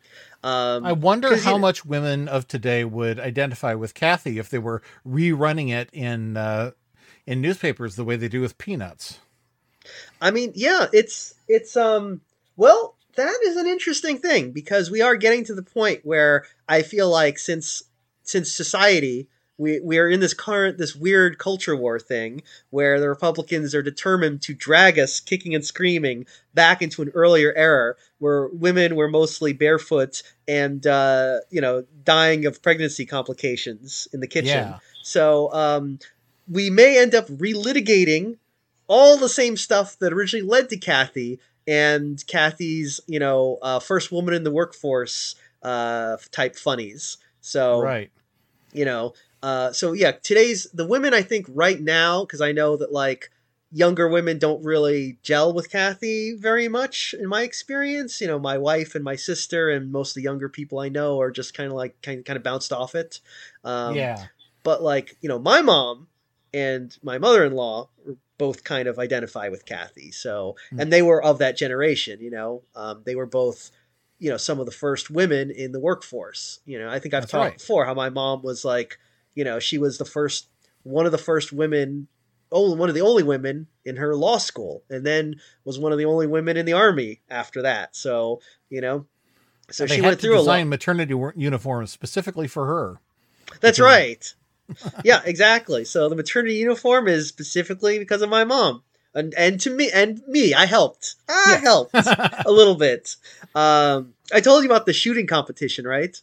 Um, I wonder how you know, much women of today would identify with Kathy if they were rerunning it in uh, in newspapers the way they do with Peanuts. I mean, yeah, it's, it's, um, well, that is an interesting thing, because we are getting to the point where I feel like since, since society, we, we are in this current, this weird culture war thing where the Republicans are determined to drag us kicking and screaming back into an earlier era where women were mostly barefoot and, uh, you know, dying of pregnancy complications in the kitchen. Yeah. So, um, we may end up relitigating all the same stuff that originally led to Kathy and Kathy's, you know, uh, first woman in the workforce, uh, type funnies. So, Right. you know, uh, so yeah, today's, the women, I think right now, cause I know that like younger women don't really gel with Kathy very much in my experience. You know, my wife and my sister and most of the younger people I know are just kind of like, kind of, kind of bounced off it. Um, Yeah. but like, you know, my mom and my mother-in-law were both kind of identify with Kathy. So, and they were of that generation, you know, um, they were both, you know, some of the first women in the workforce. You know, I think I've That's talked right. before how my mom was like, you know, she was the first, one of the first women, oh, one of the only women in her law school, and then was one of the only women in the army after that. So, you know, so And they she had went to through a design lot. maternity wor- uniforms specifically for her. That's right. Yeah, exactly. So the maternity uniform is specifically because of my mom. And and to me and me, I helped. I Yes. helped a little bit. Um, I told you about the shooting competition, right?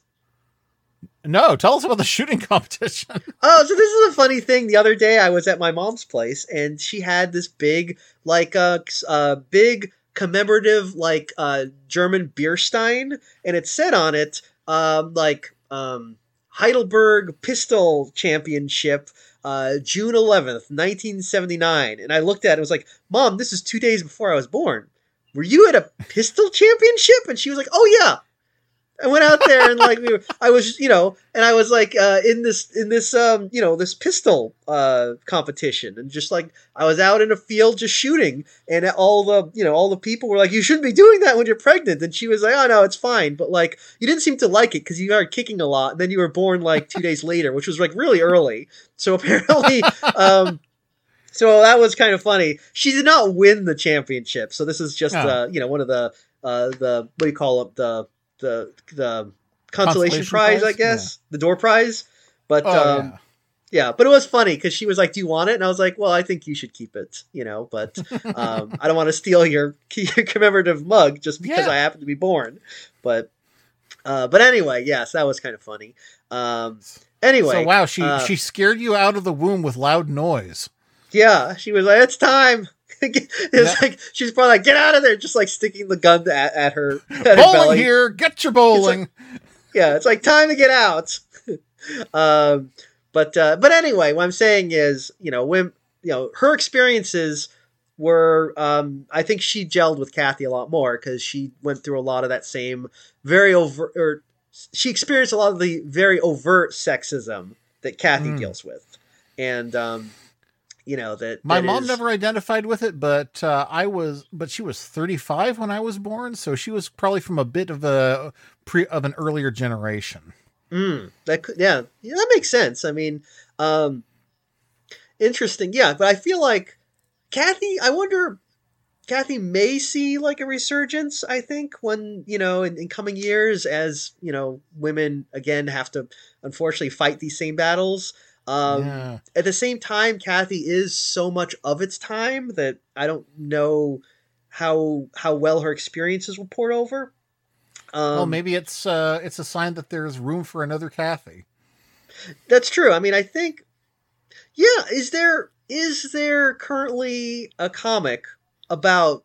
No, tell us about the shooting competition. Oh, so this is a funny thing. The other day I was at my mom's place and she had this big, like, uh, uh big commemorative, like, uh, German beer stein. And it said on it, um, like, um, Heidelberg Pistol Championship, uh, June eleventh, nineteen seventy-nine. And I looked at it and was like, Mom, this is two days before I was born. Were you at a pistol championship? And she was like, oh yeah. I went out there and like we were, I was, you know, and I was like uh, in this in this um you know this pistol uh competition, and just like I was out in a field just shooting, and all the you know all the people were like, you shouldn't be doing that when you're pregnant, and she was like, oh no, it's fine, but like you didn't seem to like it because you are kicking a lot, and then you were born like two days later, which was like really early, so apparently um. So that was kind of funny. She did not win the championship, so this is just Oh. uh you know one of the uh the what do you call it the the the consolation, Consolation prize, prize? I guess, the door prize. But Oh, um, yeah. yeah, but it was funny because she was like, "Do you want it?" And I was like, "Well, I think you should keep it, you know, but um, I don't want to steal your, your commemorative mug just because Yeah. I happen to be born." But uh, but anyway, yes, that was kind of funny. Um, anyway, So wow, she uh, she scared you out of the womb with loud noise. yeah, she was like, "It's time." It was Yeah. like she's probably like, "Get out of there!" Just like sticking the gun at, at her, at her Bowling belly. here, get your bowling. Yeah, it's like time to get out. um, but uh, but anyway, what I'm saying is, you know, when you know her experiences were, um, I think she gelled with Kathy a lot more because she went through a lot of that same very overt, or she experienced a lot of the very overt sexism that Kathy Mm. deals with, and um, you know that My that mom is- never identified with it, but uh, I was, but she was thirty-five when I was born, so she was probably from a bit of a pre of an earlier generation. Mm, that could, yeah, yeah, that makes sense. I mean, um, interesting, yeah. But I feel like Kathy. I wonder, Kathy may see like a resurgence. I think when you know in, in coming years, as you know, women again have to unfortunately fight these same battles. Um, Yeah. At the same time, Kathy is so much of its time that I don't know how how well her experiences will port over. Um, Well, maybe it's uh, it's a sign that there's room for another Kathy. That's true. I mean, I think, yeah. Is there is there currently a comic about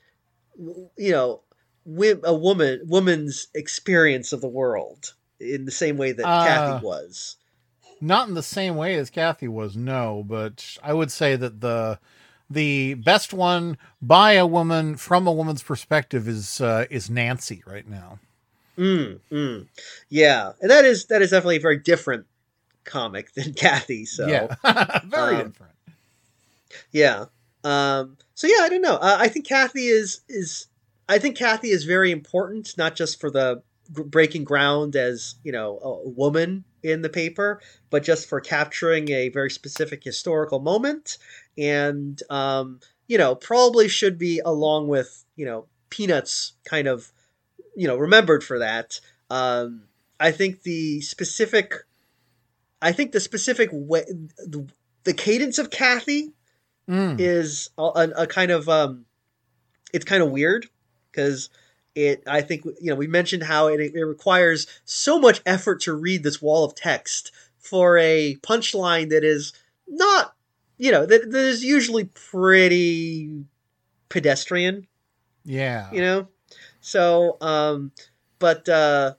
you know wi- a woman woman's experience of the world in the same way that Uh, Kathy was? Not in the same way as Kathy was, no, but I would say that the the best one by a woman from a woman's perspective is uh, is Nancy right now. Mm, mm. Yeah, and that is that is definitely a very different comic than Kathy. So yeah, very um, different. Yeah. Um, so yeah, I don't know. Uh, I think Kathy is is I think Kathy is very important, not just for the g- breaking ground as you know a woman in the paper, but just for capturing a very specific historical moment, and um, you know probably should be along with you know Peanuts kind of you know remembered for that. Um, I think the specific, I think the specific way, the, the cadence of Kathy Mm. is a, a, a kind of um, it's kind of weird because it. I think you know we mentioned how it, it requires so much effort to read this wall of text for a punchline that is not you know that, that is usually pretty pedestrian. Yeah, You know, so um, but uh,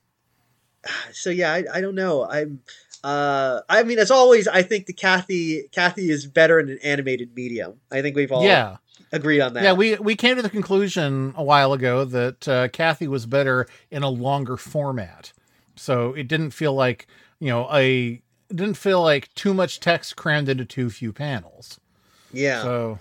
so yeah, I, I don't know. I'm. Uh, I mean, as always, I think the Kathy Kathy is better in an animated medium. I think we've all yeah, agreed on that. yeah. We we came to the conclusion a while ago that uh, Kathy was better in a longer format, so it didn't feel like you know a it didn't feel like too much text crammed into too few panels. Yeah. So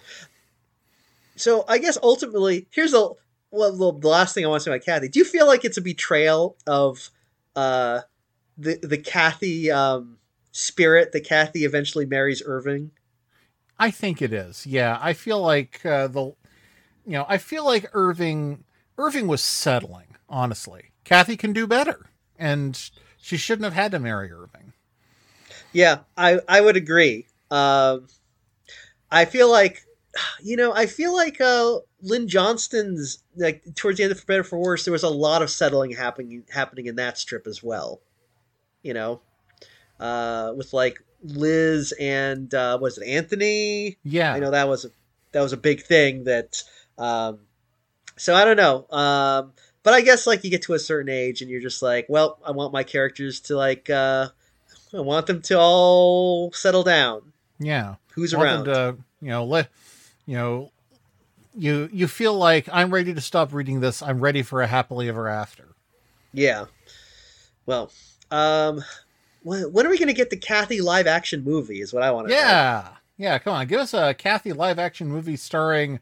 So I guess ultimately, here's a well, the, the last thing I want to say about Kathy. Do you feel like it's a betrayal of uh, the the Kathy um, spirit that Kathy eventually marries Irving? I think it is. Yeah, I feel like uh, the, you know, I feel like Irving, Irving was settling. Honestly, Kathy can do better, and she shouldn't have had to marry Irving. Yeah, I I would agree. Um, I feel like, you know, I feel like uh, Lynn Johnston's like towards the end of For Better or For Worse, there was a lot of settling happening happening in that strip as well. You know, uh, with like Liz and uh, was it Anthony? Yeah, I know that was a, that was a big thing. That um, so I don't know, um, but I guess like you get to a certain age and you're just like, well, I want my characters to like, uh, I want them to all settle down. yeah. Who's Want around? them to, you know, let, you know, you you feel like I'm ready to stop reading this. I'm ready for a happily ever after. Yeah. Well, um, when, when are we going to get the Kathy live action movie? Is what I want to know. Yeah, yeah. Come on, give us a Kathy live action movie starring.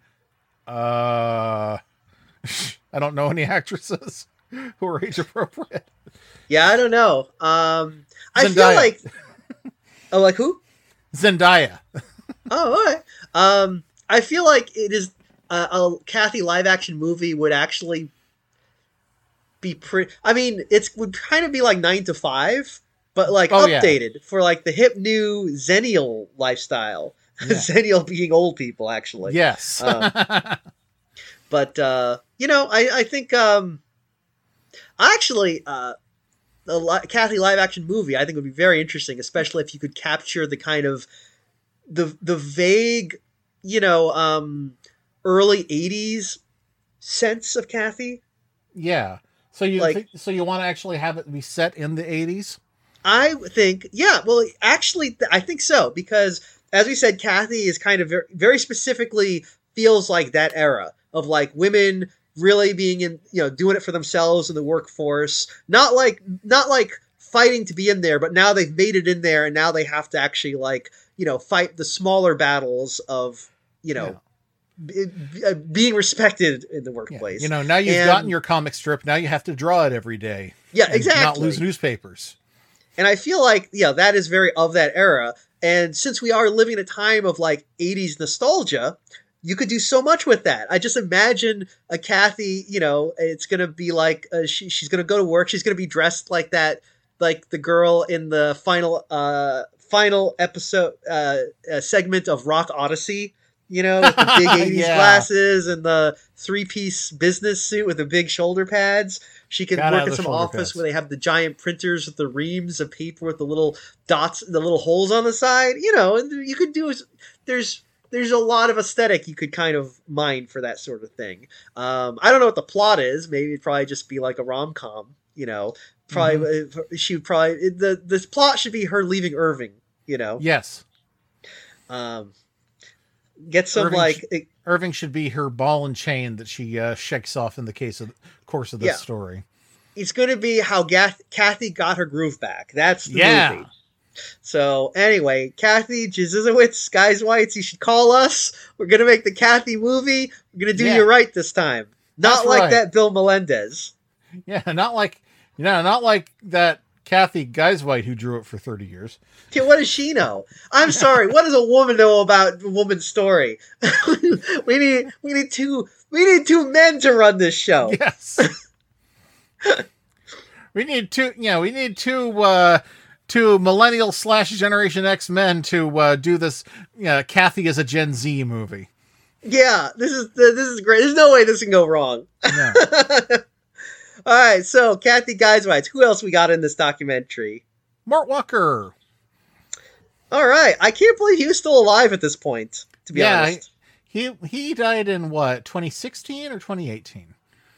Uh, I don't know any actresses who are age appropriate. Yeah, I don't know. Um, I feel Zendaya. like. Oh, like who? Zendaya. Oh, all right. Um, I feel like it is uh, a Kathy live action movie would actually be pretty. I mean, it's would kind of be like nine to five, but like Oh, yeah. updated for like the hip new Zennial lifestyle. Yeah. Zennial being old people, actually. Yes. Um, But uh, you know, I I think um, actually uh, the li- Kathy live action movie I think would be very interesting, especially if you could capture the kind of the the vague, you know, um, early eighties sense of Kathy. Yeah. So you Like- think, so you want to actually have it be set in the eighties? I think, yeah, well, actually, th- I think so because, as we said, Kathy is kind of very, very specifically feels like that era of like women really being in, you know, doing it for themselves in the workforce, not like, not like fighting to be in there, but now they've made it in there, and now they have to actually like, you know, fight the smaller battles of, you know, b- b- uh, being respected in the Yeah. workplace. You know, now you've And- gotten your comic strip. Now you have to draw it every day. Yeah, and exactly. Not lose newspapers. And I feel like, yeah, that is very of that era. And since we are living in a time of like eighties nostalgia, you could do so much with that. I just imagine a Kathy, you know, it's going to be like, uh, she, she's going to go to work. She's going to be dressed like that, like the girl in the final, uh, final episode, uh, uh, segment of Rock Odyssey, you know, with the big eighties Yeah. glasses and the three piece business suit with the big shoulder pads. She can Gotta work have in the some shoulder office pads. where they have the giant printers with the reams of paper with the little dots, the little holes on the side. You know, and you could do there's there's a lot of aesthetic you could kind of mine for that sort of thing. Um, I don't know what the plot is. Maybe it'd probably just be like a rom com, You know, probably mm-hmm. she would probably the this plot should be her leaving Irving. You know, yes. Um, get some Irving like sh- it, Irving should be her ball and chain that she uh, shakes off in the case of course of this yeah. story. It's going to be how Gath- Kathy got her groove back. That's the yeah. movie. So anyway, Kathy Jezizowitz, Guys Whites, you should call us. We're going to make the Kathy movie. We're going to do yeah. you right this time. Not That's like right. that Bill Melendez. Yeah, not like you know, not like that Kathy Guyswhite who drew it for thirty years. Yeah, what does she know? I'm sorry. What does a woman know about a woman's story? we need we need two we need two men to run this show. Yes. we need two yeah, we need two uh two millennial slash Generation X men to uh, do this uh, Kathy is a Gen Z movie. Yeah, this is this is great. There's no way this can go wrong. No. All right, so Kathy Guyswhite. Who else we got in this documentary? Mort Walker. All right, I can't believe he was still alive at this point. To be yeah, honest, he he died in what twenty sixteen or twenty eighteen.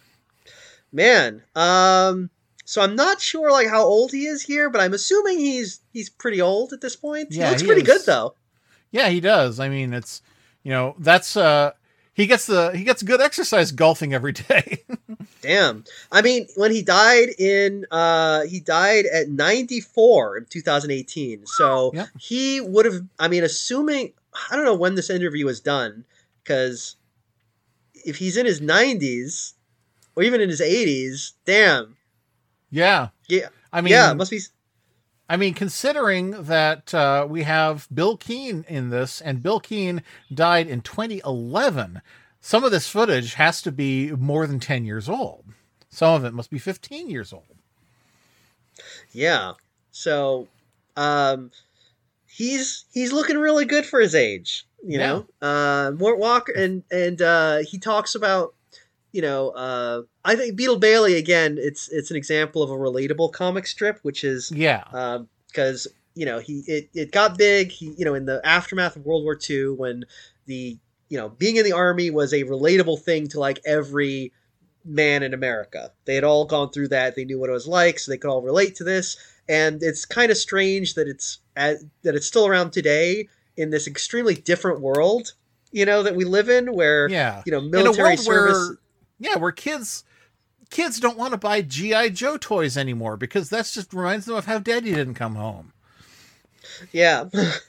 Man, um, so I'm not sure like how old he is here, but I'm assuming he's he's pretty old at this point. Yeah, he looks he pretty is. good though. Yeah, he does. I mean, it's you know that's uh he gets the he gets good exercise golfing every day. Damn. I mean, when he died in, uh, he died at ninety-four in two thousand eighteen. So yep. he would have, I mean, assuming, I don't know when this interview was done, because if he's in his nineties or even in his eighties, damn. Yeah. Yeah. I mean, yeah, it must be. I mean, considering that uh, we have Bill Keane in this, and Bill Keane died in twenty eleven. Some of this footage has to be more than ten years old. Some of it must be fifteen years old. Yeah. So, um, he's, he's looking really good for his age, you yeah. know, uh, Mort Walker. And, and, uh, he talks about, you know, uh, I think Beetle Bailey, again, it's, it's an example of a relatable comic strip, which is, yeah, um, cause you know, he, it, it got big, he, you know, in the aftermath of World War Two, when the, you know, being in the army was a relatable thing to like every man in America. They had all gone through that. They knew what it was like, so they could all relate to this. And it's kind of strange that it's at, that it's still around today in this extremely different world, you know, that we live in, where yeah. you know, military service. Where, yeah, where kids kids don't want to buy G I Joe toys anymore because that's just reminds them of how Daddy didn't come home. Yeah.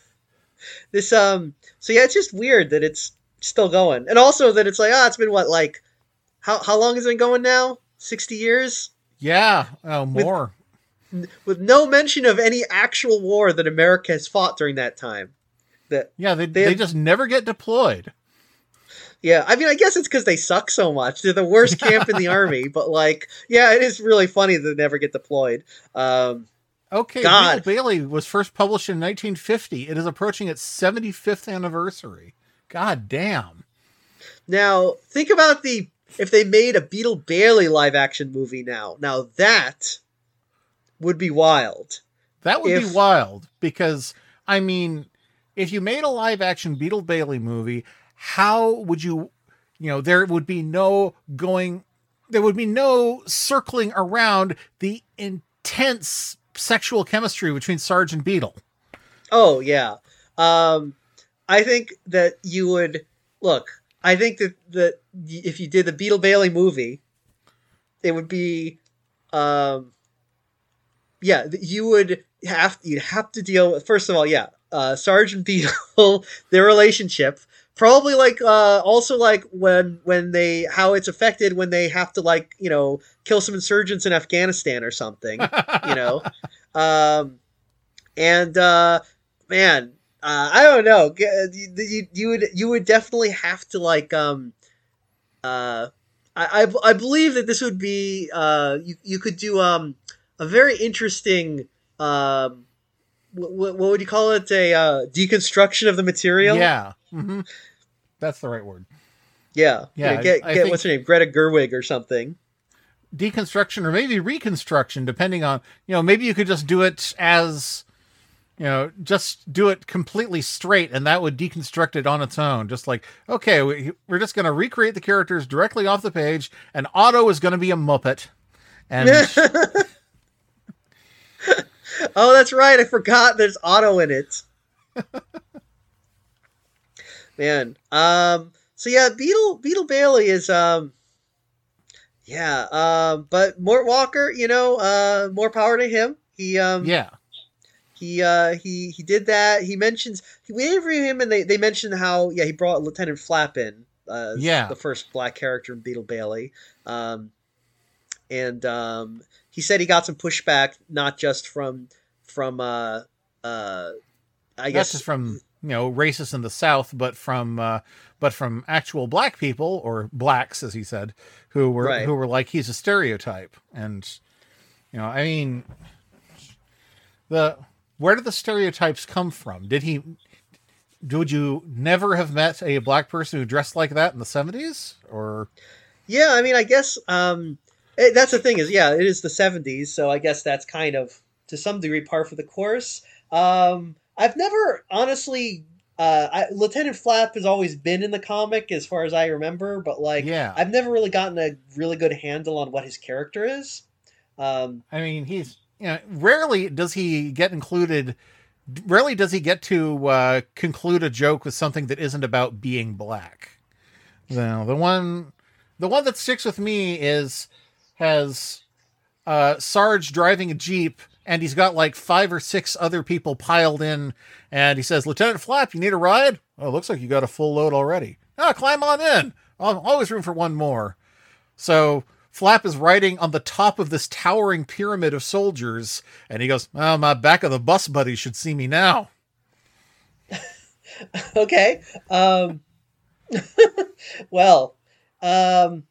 this um. So yeah, it's just weird that it's still going, and also that it's like, ah, oh, it's been what, like, how how long has it been going now? Sixty years? Yeah, oh, more. With, with no mention of any actual war that America has fought during that time. That yeah, they they, they just never get deployed. Yeah, I mean, I guess it's because they suck so much. They're the worst camp in the army, but like, yeah, it is really funny that they never get deployed. Um, okay, God. Beetle Bailey was first published in nineteen fifty. It is approaching its seventy-fifth anniversary. God damn. Now, think about the, if they made a Beetle Bailey live action movie now. Now that would be wild. That would if, be wild because, I mean, if you made a live action Beetle Bailey movie, how would you, you know, there would be no going, there would be no circling around the intense sexual chemistry between Sarge and Beetle. Oh, yeah. Um, I think that you would look. I think that that if you did the Beetle Bailey movie, it would be, um, yeah, you would have you'd have to deal with, first of all, yeah, uh, Sarge and Beetle, their relationship, probably like uh, also like when when they how it's affected when they have to like you know kill some insurgents in Afghanistan or something, you know, um, and uh, man. Uh, I don't know. You, you, you would you would definitely have to like um uh I, I, I believe that this would be uh you, you could do um a very interesting um what, what would you call it, a uh, deconstruction of the material. Yeah, mm-hmm. That's the right word. Yeah, yeah. yeah get I, get I what's her name, Greta Gerwig or something. Deconstruction or maybe reconstruction, depending on you know maybe you could just do it as. You know, just do it completely straight, and that would deconstruct it on its own. Just like, okay, we, we're just going to recreate the characters directly off the page, and Otto is going to be a Muppet, And oh, that's right. I forgot there's Otto in it. Man. Um, so yeah, Beetle, Beetle Bailey is, um, yeah, um, but Mort Walker, you know, uh, more power to him. He, um, yeah, he, uh, he, he did that. He mentions, we interviewed him and they, they mentioned how, yeah, he brought Lieutenant Flap in, uh, Yeah. the first black character in Beetle Bailey. Um, and, um, he said he got some pushback, not just from, from, uh, uh, I not guess just from, you know, racists in the South, but from, uh, but from actual black people, or blacks, as he said, who were, Right. who were like, he's a stereotype. And, you know, I mean, the, where did the stereotypes come from? Did he, would you never have met a black person who dressed like that in the seventies? Or, yeah, I mean, I guess, um, it, that's the thing is, yeah, it is the seventies. So I guess that's kind of, to some degree, par for the course. Um, I've never, honestly, uh, I, Lieutenant Flap has always been in the comic as far as I remember, but like, Yeah. I've never really gotten a really good handle on what his character is. Um, I mean, he's, you know, rarely does he get included. Rarely does he get to uh, conclude a joke with something that isn't about being black. Now, the one, the one that sticks with me is has uh, Sarge driving a Jeep, and he's got like five or six other people piled in, and he says, "Lieutenant Flap, you need a ride? Oh, looks like you got a full load already. Ah, climb on in. Oh, always room for one more." So Flap is riding on the top of this towering pyramid of soldiers, and he goes, "Oh, my back of the bus buddies should see me now." okay. Um, well, um,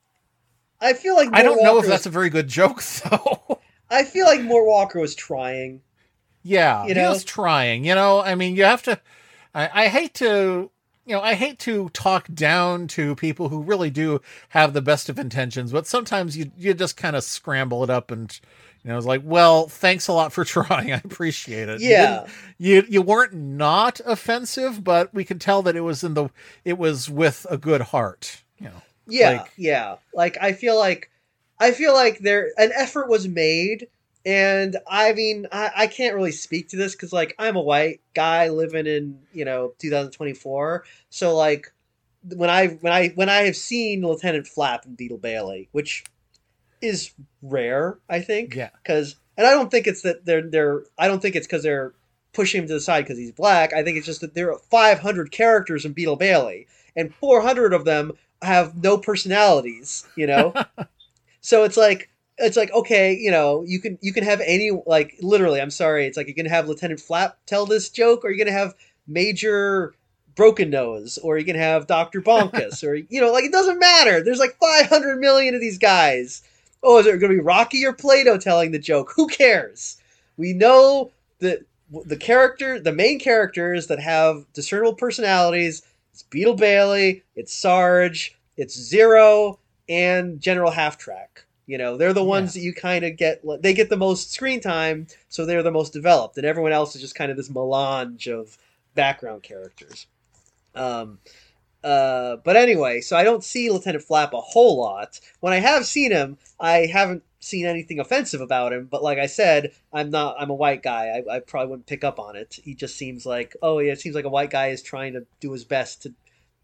I feel like I Mort don't know Walker if that's was, a very good joke, though. I feel like Mort Walker was trying. Yeah, You he know? was trying. You know, I mean, you have to. I, I hate to. You know, I hate to talk down to people who really do have the best of intentions, but sometimes you you just kind of scramble it up, and you know, it's like, well, thanks a lot for trying. I appreciate it. You Yeah. didn't- you you weren't not offensive, but we could tell that it was in the it was with a good heart. You know, Yeah, Like- yeah. Like I feel like I feel like there an effort was made, and I mean I, I can't really speak to this because like I'm a white guy living in you know two thousand twenty-four, so like when I when I when I have seen Lieutenant Flap and Beetle Bailey, which is rare, I think, Yeah. because and I don't think it's that they're they're I don't think it's because they're pushing him to the side because he's black. I think it's just that there are five hundred characters in Beetle Bailey, and four hundred of them have no personalities, you know? So it's like it's like okay, you know, you can you can have any like literally, I'm sorry, it's like you can have Lieutenant Flap tell this joke, or you're gonna have Major Broken Nose, or you can have Doctor Bonkus, or you know, like it doesn't matter. There's like five hundred million of these guys. Oh, is it gonna be Rocky or Plato telling the joke? Who cares? We know that the character, the main characters that have discernible personalities, it's Beetle Bailey, it's Sarge, it's Zero, and General Half Track. You know, they're the ones Yeah. that you kind of get, they get the most screen time, so they're the most developed, and everyone else is just kind of this melange of background characters. Um, uh, but anyway, so I don't see Lieutenant Flap a whole lot. When I have seen him, I haven't seen anything offensive about him, but like I said, I'm not, I'm a white guy. I, I probably wouldn't pick up on it. He just seems like, oh yeah, it seems like a white guy is trying to do his best to,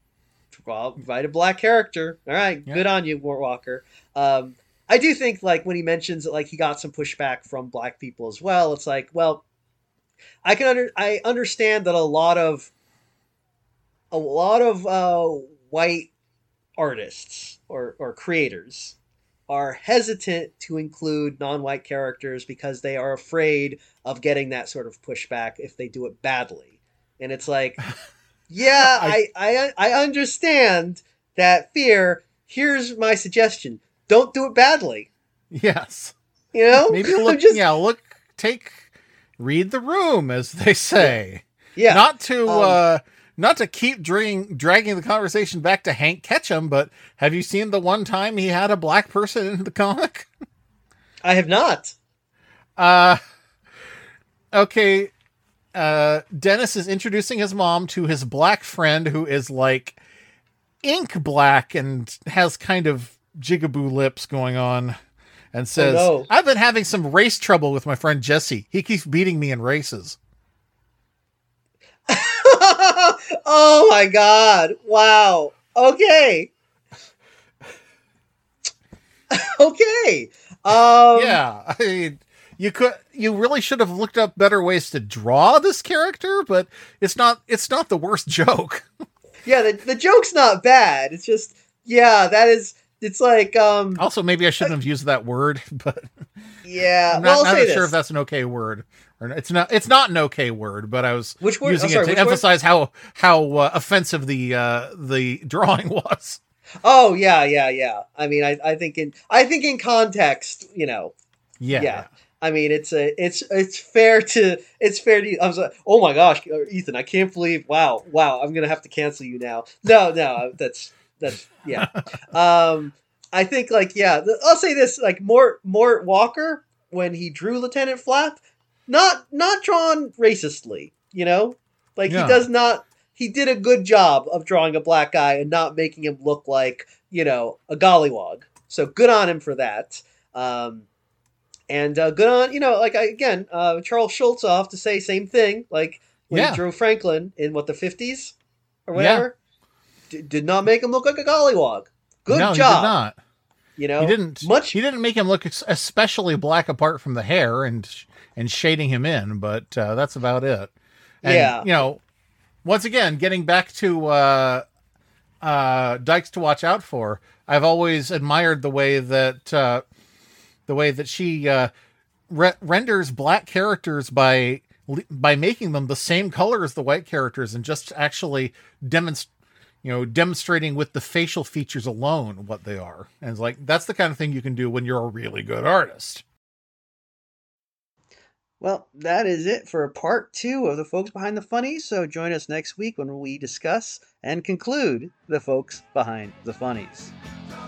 well, write a black character. All right, Yeah. good on you, Mort Walker. Um, I do think like when he mentions that like he got some pushback from black people as well, it's like, well, I can under I understand that a lot of a lot of uh, white artists or or creators are hesitant to include non-white characters because they are afraid of getting that sort of pushback if they do it badly. And it's like, yeah, I I, I understand that fear. Here's my suggestion. Don't do it badly. Yes. You know? Maybe I'm look. just- Yeah, look. Take, read the room, as they say. yeah. Not to Um, uh not to keep dragging dragging the conversation back to Hank Ketchum, but have you seen the one time he had a black person in the comic? I have not. Uh okay. Uh Dennis is introducing his mom to his black friend, who is like ink black and has kind of jigaboo lips going on and says, Oh, no. I've been having some race trouble with my friend Jesse. He keeps beating me in races. Oh my god. Wow. Okay. Okay. Um, yeah. I mean, you could, you really should have looked up better ways to draw this character, but it's not, it's not the worst joke. Yeah. The, the joke's not bad. It's just, yeah, that is, it's like, um, Also, maybe I shouldn't have used that word, but yeah. I'm not, well, I'll not say sure this. if that's an okay word. Or it's not. It's not an okay word, but I was Which word? using Oh, sorry, it to which word? emphasize how how uh, offensive the uh, the drawing was. Oh yeah, yeah, yeah. I mean, I, I think in I think in context, you know, Yeah. yeah. I mean, it's a it's it's fair to it's fair to. I was like, oh my gosh, Ethan, I can't believe. Wow, wow, I'm gonna have to cancel you now. No, no, that's that's yeah. um, I think like yeah. I'll say this: like Mort Mort Walker when he drew Lieutenant Flap, not not drawn racistly. You know, like Yeah. he does not. He did a good job of drawing a black guy and not making him look like, you know, a gollywog. So good on him for that. Um, and uh, good on, you know, like, I, again, uh, Charles Schultz, I'll have to say same thing. Like, when Yeah. he drew Franklin in, what, the fifties? Or whatever? D- did not make him look like a gollywog. Good no, job. he did not. You know? He didn't. Much... He didn't make him look ex- especially black apart from the hair and and shading him in, but uh, that's about it. And, Yeah. You know, once again, getting back to uh, uh, Dykes to Watch Out For, I've always admired the way that uh, the way that she uh, re- renders black characters by by making them the same color as the white characters and just actually demonstrate. You know, demonstrating with the facial features alone what they are. And it's like, that's the kind of thing you can do when you're a really good artist. Well, that is it for part two of the Folks Behind the Funnies. So join us next week when we discuss and conclude the Folks Behind the Funnies.